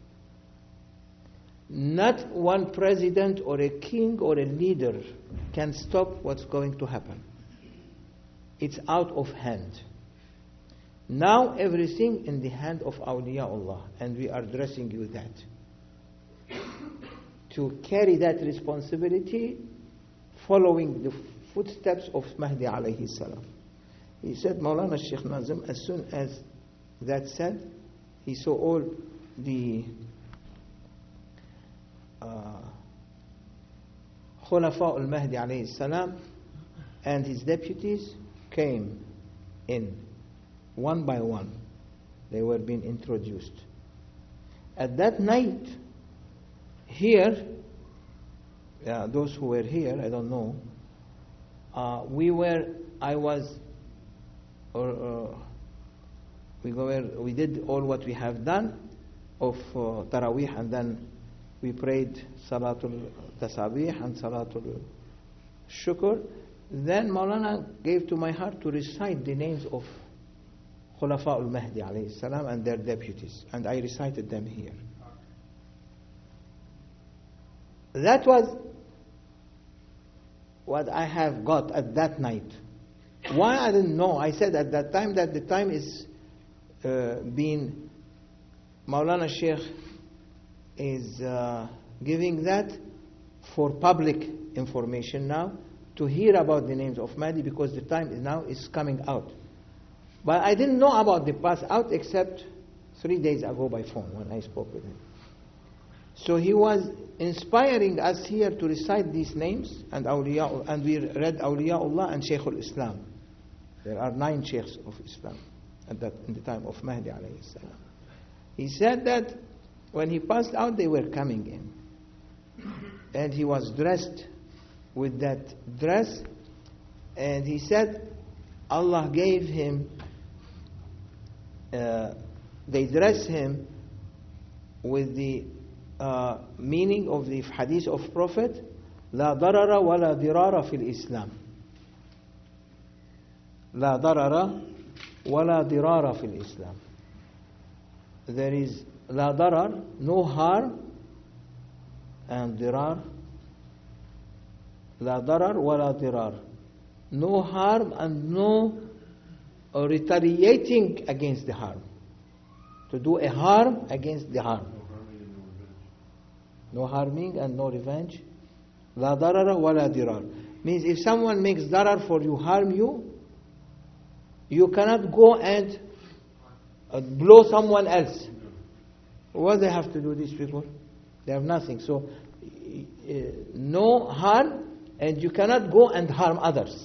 Not one president or a king or a leader can stop what's going to happen. It's out of hand. Now everything in the hand of awliyaullah, and we are dressing you that. To carry that responsibility, following the footsteps of Mahdi alayhi salam. He said, Maulana Sheikh Nazim, as soon as that said, he saw all the Khulafa al-Mahdi alayhi salam and his deputies came in one by one They were being introduced. At that night, here, those who were here, I don't know, we did all what we have done of Taraweeh, and then we prayed Salatul Tasabih and Salatul Shukr. Then Maulana gave to my heart to recite the names of Khulafa al-Mahdi alayhi salam and their deputies, and I recited them here. That was what I have got at that night. Why, I didn't know. I said at that time that the time is being Maulana Sheikh is giving that for public information now, to hear about the names of Mahdi, because the time is coming out. But I didn't know about the pass out except 3 days ago by phone when I spoke with him. So he was inspiring us here to recite these names, and Awliya, and we read Awliyaullah and Shaykh al-Islam. There are 9 Sheikhs of Islam in the time of Mahdi alayhi salam. He said that when he passed out, they were coming in. And he was dressed with that dress. And he said Allah gave him, they dressed him with the meaning of the hadith of Prophet, لا ضرر ولا ضرار في الإسلام. لا ضرر ولا ضرار في الإسلام. There is لا ضرر, no harm, and ضرار, لا ضرر ولا ضرار, no harm and no retaliating against the harm. To do a harm against the harm. No harming and no revenge. لا ضرر ولا ضرار means if someone makes darar for you, harm you, you cannot go and blow someone else. What they have to do, these people? They have nothing. So no harm, and you cannot go and harm others.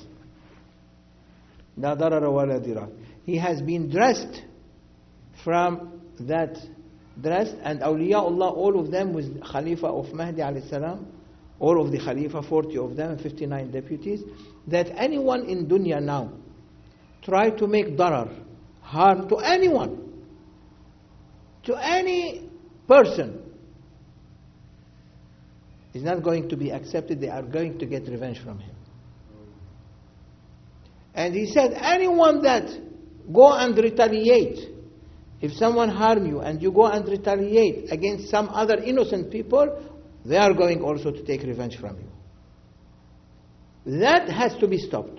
لا ضرر ولا ضرار. He has been dressed from that dressed, and Awliyaullah, all of them with Khalifa of Mahdi alayhi salam, all of the Khalifa, 40 of them, and 59 deputies, that anyone in dunya now try to make darar, harm to anyone, to any person, is not going to be accepted. They are going to get revenge from him. And he said, anyone that go and retaliate, if someone harm you and you go and retaliate against some other innocent people, they are going also to take revenge from you. That has to be stopped.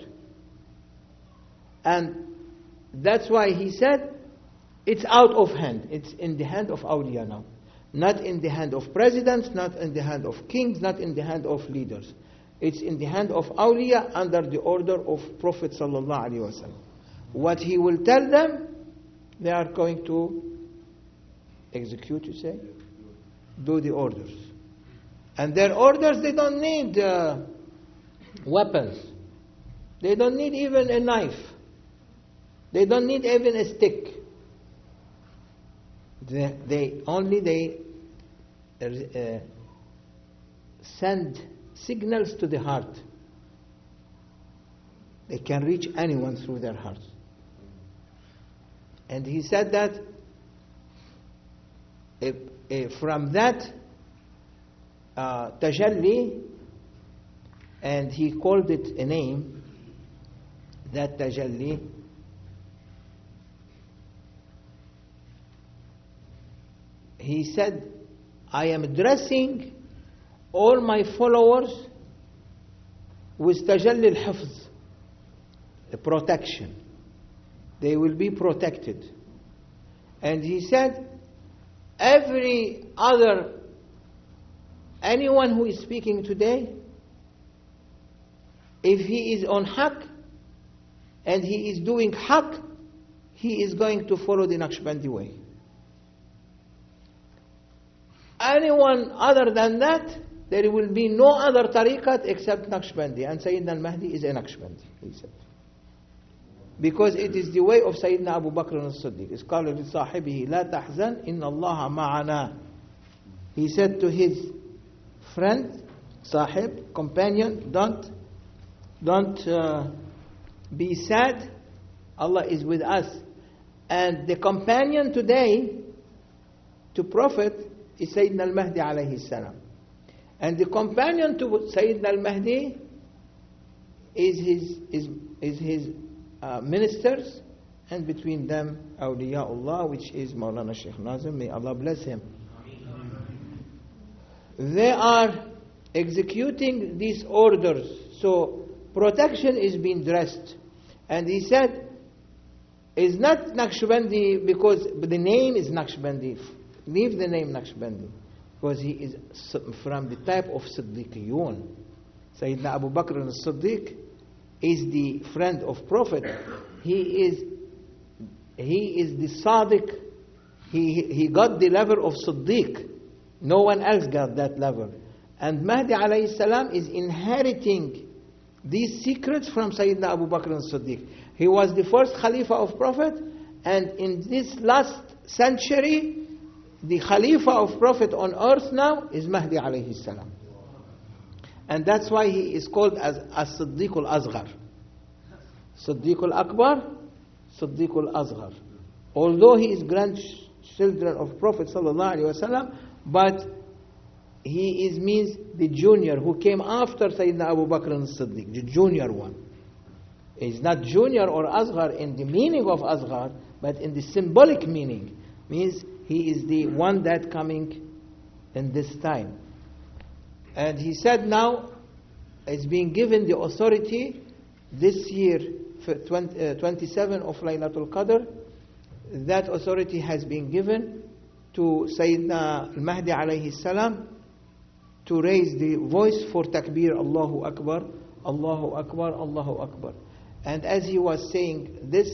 And that's why he said, it's out of hand. It's in the hand of awliya now. Not in the hand of presidents, not in the hand of kings, not in the hand of leaders. It's in the hand of awliya under the order of Prophet sallallahu alaihi wasallam. What he will tell them, they are going to execute, you say? Do the orders. And their orders, they don't need weapons. They don't need even a knife. They don't need even a stick. They send signals to the heart. They can reach anyone through their hearts. And he said that from that tajalli, and he called it a name, that tajalli, he said, I am dressing all my followers with tajalli al-hifz, a protection. They will be protected. And he said, anyone who is speaking today, if he is on haqq and he is doing haqq, he is going to follow the Naqshbandi way. Anyone other than that, there will be no other tariqat except Naqshbandi. And Sayyidina al-Mahdi is a Naqshbandi, he said. Because it is the way of Sayyidina Abu Bakr as-Siddiq. It's called لِصَاحِبِهِ لَا تَحْزَنْ إِنَّ اللَّهَ مَعَنَا. He said to his friend, sahib, companion, don't be sad. Allah is with us. And the companion today to Prophet is Sayyidina al-Mahdi alayhi salam. And the companion to Sayyidina al-Mahdi is his ministers, and between them awliyaullah, which is Maulana Sheikh Nazim, may Allah bless him. They are executing these orders, so protection is being dressed. And he said, it's not Naqshbandi because the name is Naqshbandi. Leave the name Naqshbandi, because he is from the type of Siddiqiyun. Sayyidina Abu Bakr as-Siddiq is the friend of Prophet. He is the Sadiq. He got the level of Siddiq. No one else got that level. And Mahdi alayhi salam is inheriting these secrets from Sayyidina Abu Bakr as-Siddiq. He was the first Khalifa of Prophet, and in this last century, the Khalifa of Prophet on earth now is Mahdi alayhi salam. And that's why he is called as As-Siddiq al-Azghar. Siddiq al-Akbar, Siddiq al-Azghar. Although he is grandchildren of Prophet sallallahu alaihi wasallam, but he means the junior who came after Sayyidina Abu Bakr as-Siddiq, the junior one. He's not junior or Azghar in the meaning of Azghar, but in the symbolic meaning. Means he is the one that coming in this time. And he said now, it's being given the authority this year, 27 of Laylatul Qadr. That authority has been given to Sayyidina al-Mahdi alayhi salam to raise the voice for takbir, Allahu Akbar, Allahu Akbar, Allahu Akbar. And as he was saying this,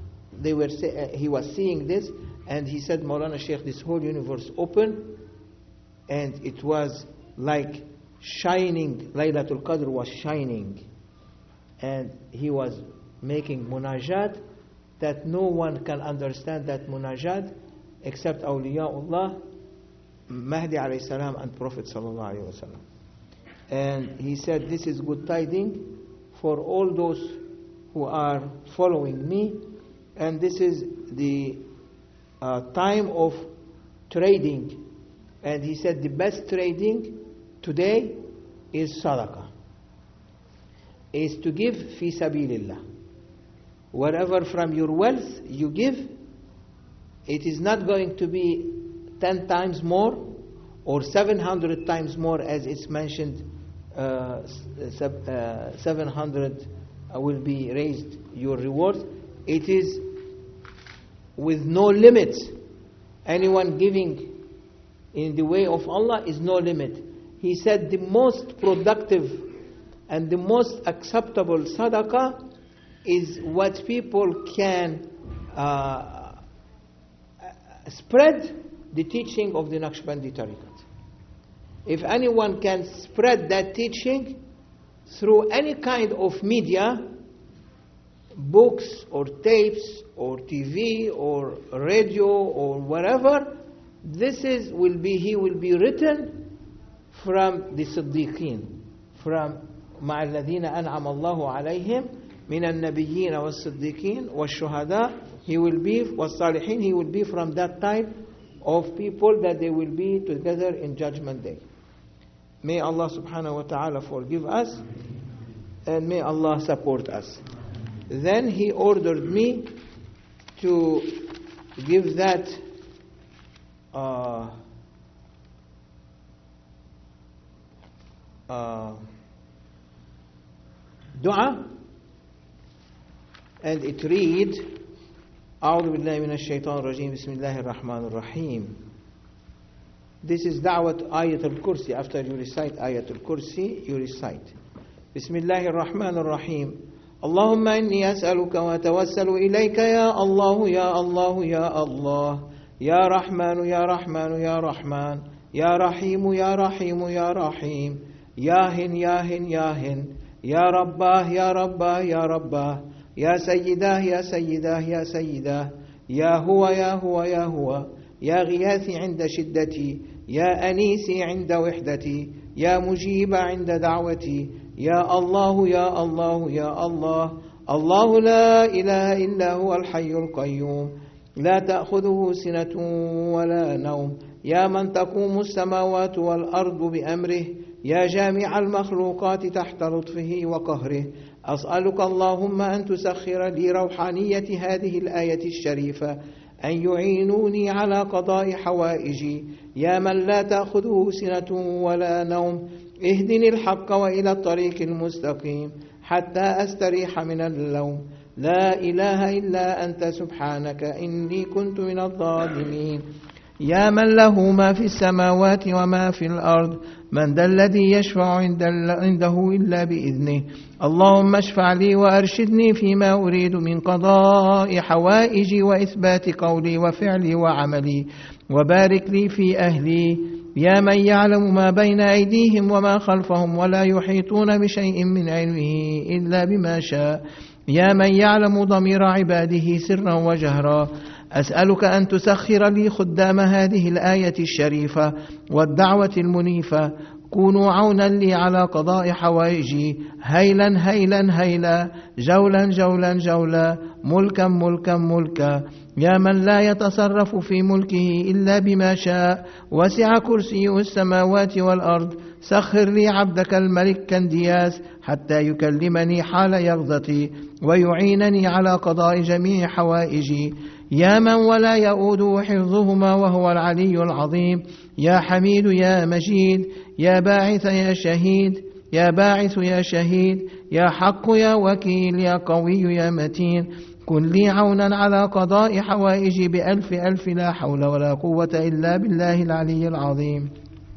he was seeing this, and he said, Maulana Sheikh, this whole universe opened, and it was like shining. Laylatul Qadr was shining, and he was making munajat that no one can understand that munajat except awliyaullah, Mahdi alayhi salam and Prophet sallallahu alayhi wasallam. And he said, this is good tidings for all those who are following me, and this is the time of trading. And he said the best trading today is sadaqah, is to give fi sabilillah. Whatever from your wealth you give, it is not going to be 10 times more or 700 times more, as it's mentioned. 700 will be raised your reward. It is with no limit. Anyone giving in the way of Allah is no limit. He said the most productive and the most acceptable sadaqah is what people can spread the teaching of the Naqshbandi Tariqat. If anyone can spread that teaching through any kind of media, books or tapes or TV or radio or whatever, he will be written from the Siddiqeen, from مع الذين أنعم الله عليهم من النبيين والصديقين والشهداء. He will be والصالحين. He will be from that type of people that they will be together in Judgment Day. May Allah subhanahu wa ta'ala forgive us, and may Allah support us. Then he ordered me to give that dua, and it reads, أعوذ بالله من الشيطان الرجيم بسم الله الرحمن الرحيم. This is da'wat ayat al-kursi. After you recite ayat al-kursi, you recite بسم الله الرحمن الرحيم. اللهم إني أسألك وأتوسل إليك يا الله يا الله يا الله يا رحمن يا رحمن يا رحمن يا رحيم يا رحيم يا رحيم يا هن يا هن يا هن يا رباه يا رباه يا رباه يا سيداه يا سيداه يا سيداه، يا هو يا هو يا هو، يا غياثي عند شدتي، يا أنيسي عند وحدتي، يا مجيب عند دعوتي، يا الله يا الله يا الله. الله لا إله إلا هو الحي القيوم، لا تأخذه سنة ولا نوم، يا من تقوم السماوات والأرض بأمره، يا جامع المخلوقات تحت لطفه وقهره. أسألك اللهم أن تسخر لي روحانية هذه الآية الشريفة، أن يعينوني على قضاء حوائجي، يا من لا تأخذه سنة ولا نوم. اهدني الحق وإلى الطريق المستقيم حتى أستريح من اللوم. لا إله إلا أنت سبحانك إني كنت من الظالمين. يا من له ما في السماوات وما في الأرض، من ذا الذي يشفع عنده إلا بإذنه. اللهم اشفع لي وأرشدني فيما أريد من قضاء حوائجي وإثبات قولي وفعلي وعملي، وبارك لي في أهلي. يا من يعلم ما بين أيديهم وما خلفهم ولا يحيطون بشيء من علمه إلا بما شاء، يا من يعلم ضمير عباده سرا وجهرا. أسألك أن تسخر لي خدام هذه الآية الشريفة والدعوة المنيفة، كونوا عونا لي على قضاء حوائجي، هيلا هيلا هيلا، جولا جولا جولا، ملكا ملكا ملكا. يا من لا يتصرف في ملكه إلا بما شاء، وسع كرسيه السماوات والأرض، سخر لي عبدك الملك كندياس حتى يكلمني حال يغضتي ويعينني على قضاء جميع حوائجي. يا من ولا يؤوده حفظهما وهو العلي العظيم، يا حميد يا مجيد، يا باعث يا شهيد، يا باعث يا شهيد، يا حق يا وكيل، يا قوي يا متين. كن لي عونا على قضاء حوائجي بألف ألف، لا حول ولا قوة إلا بالله العلي العظيم.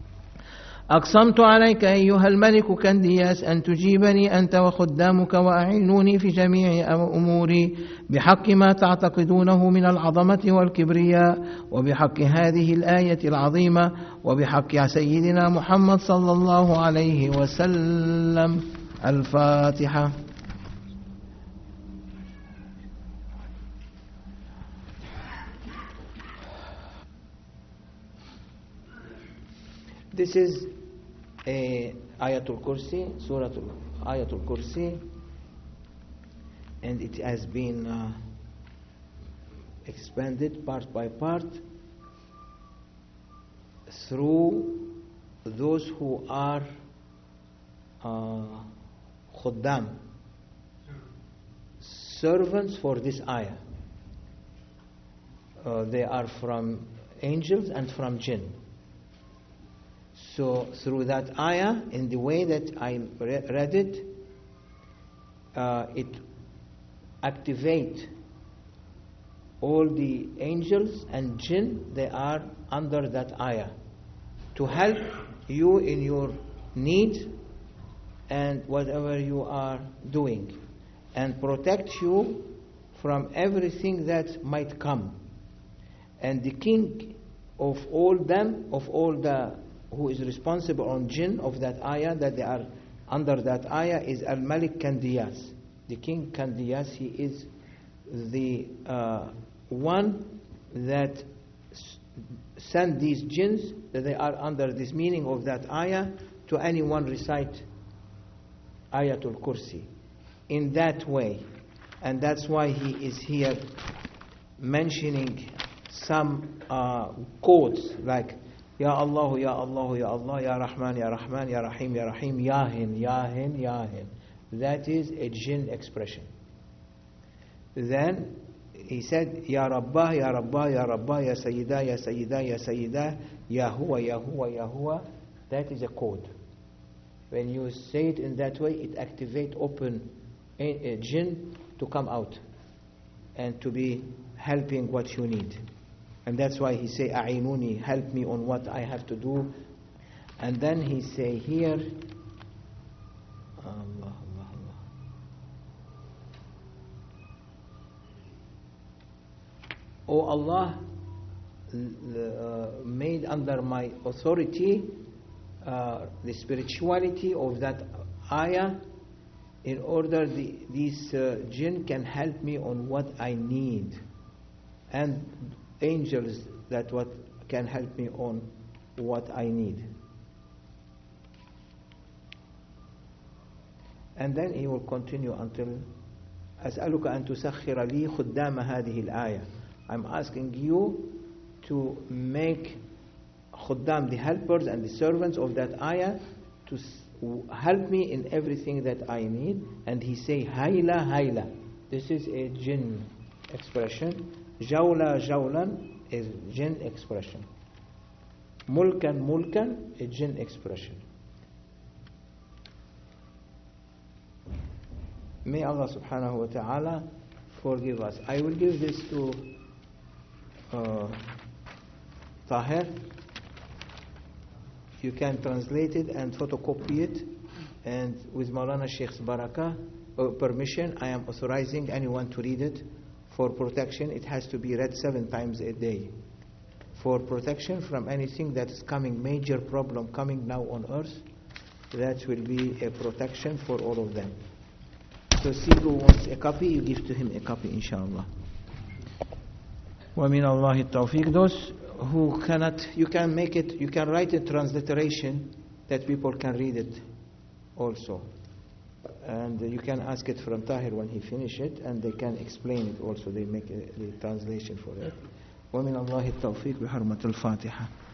أقسمت عليك أيها الملك كندياس أن تجيبني أنت وخدامك وأعينوني في جميع أموري بحق ما تعتقدونه من العظمة والكبرياء، وبحق هذه الآية العظيمة، وبحق سيدنا محمد صلى الله عليه وسلم. الفاتحة. This is Ayatul Kursi, Surah Ayatul Kursi, and it has been expanded part by part through those who are khuddam, servants for this ayah. They are from angels and from jinn. So through that ayah, in the way that I read it, it activates all the angels and jinn. They are under that ayah to help you in your needs and whatever you are doing, and protect you from everything that might come. And the king of all them, of all the who is responsible on jinn of that ayah, that they are under that ayah, is Al-Malik Kandiyas. The king Kandiyas, he is the one that sent these jinns, that they are under this meaning of that ayah, to anyone recite Ayatul Kursi in that way. And that's why he is here mentioning some quotes like Ya Allah, Ya Allah, Ya Allah, Ya Rahman, Ya Rahman, Ya Rahim, Ya Rahim, Yahin, Yahin, Yahin. That is a jinn expression. Then he said, Ya Rabbah, Ya Rabbah, Ya Rabbah, Ya Sayyidah, Ya Sayyidah, Ya Sayyidah, Ya Huwa, Ya Huwa, Ya Huwa. That is a code. When you say it in that way, it activates open a jinn to come out and to be helping what you need. And that's why he say, A'inuni, help me on what I have to do. And then he say here, Allah, Allah, Allah. Oh Allah, made under my authority the spirituality of that ayah in order these jinn can help me on what I need, and angels that what can help me on what I need. And then he will continue until أسألك أن تسخر لي خدام هذه الآية. I'm asking you to make khuddam, the helpers and the servants of that ayah, to help me in everything that I need. And he say hayla hayla. This is a jinn expression. Jawla jawlan is jinn expression. Mulkan mulkan, a jinn expression. May Allah subhanahu wa ta'ala forgive us. I will give this to Tahir. You can translate it and photocopy it, and with Maulana Sheikh's barakah, permission, I am authorizing anyone to read it for protection. It has to be read 7 times a day for protection from anything that is coming, major problem coming now on earth. That will be a protection for all of them. So see who wants a copy, you give to him a copy, inshallah. وَمِنَ اللَّهِ التَّوْفِيقِ. Those who cannot, you can make it, you can write a transliteration that people can read it also. And you can ask it from Tahir when he finish it, and they can explain it also. They make the translation for it. وَمِنَ اللَّهِ التَّوْفِيقِ بِحُرْمَةِ الْفَاتِحَةِ.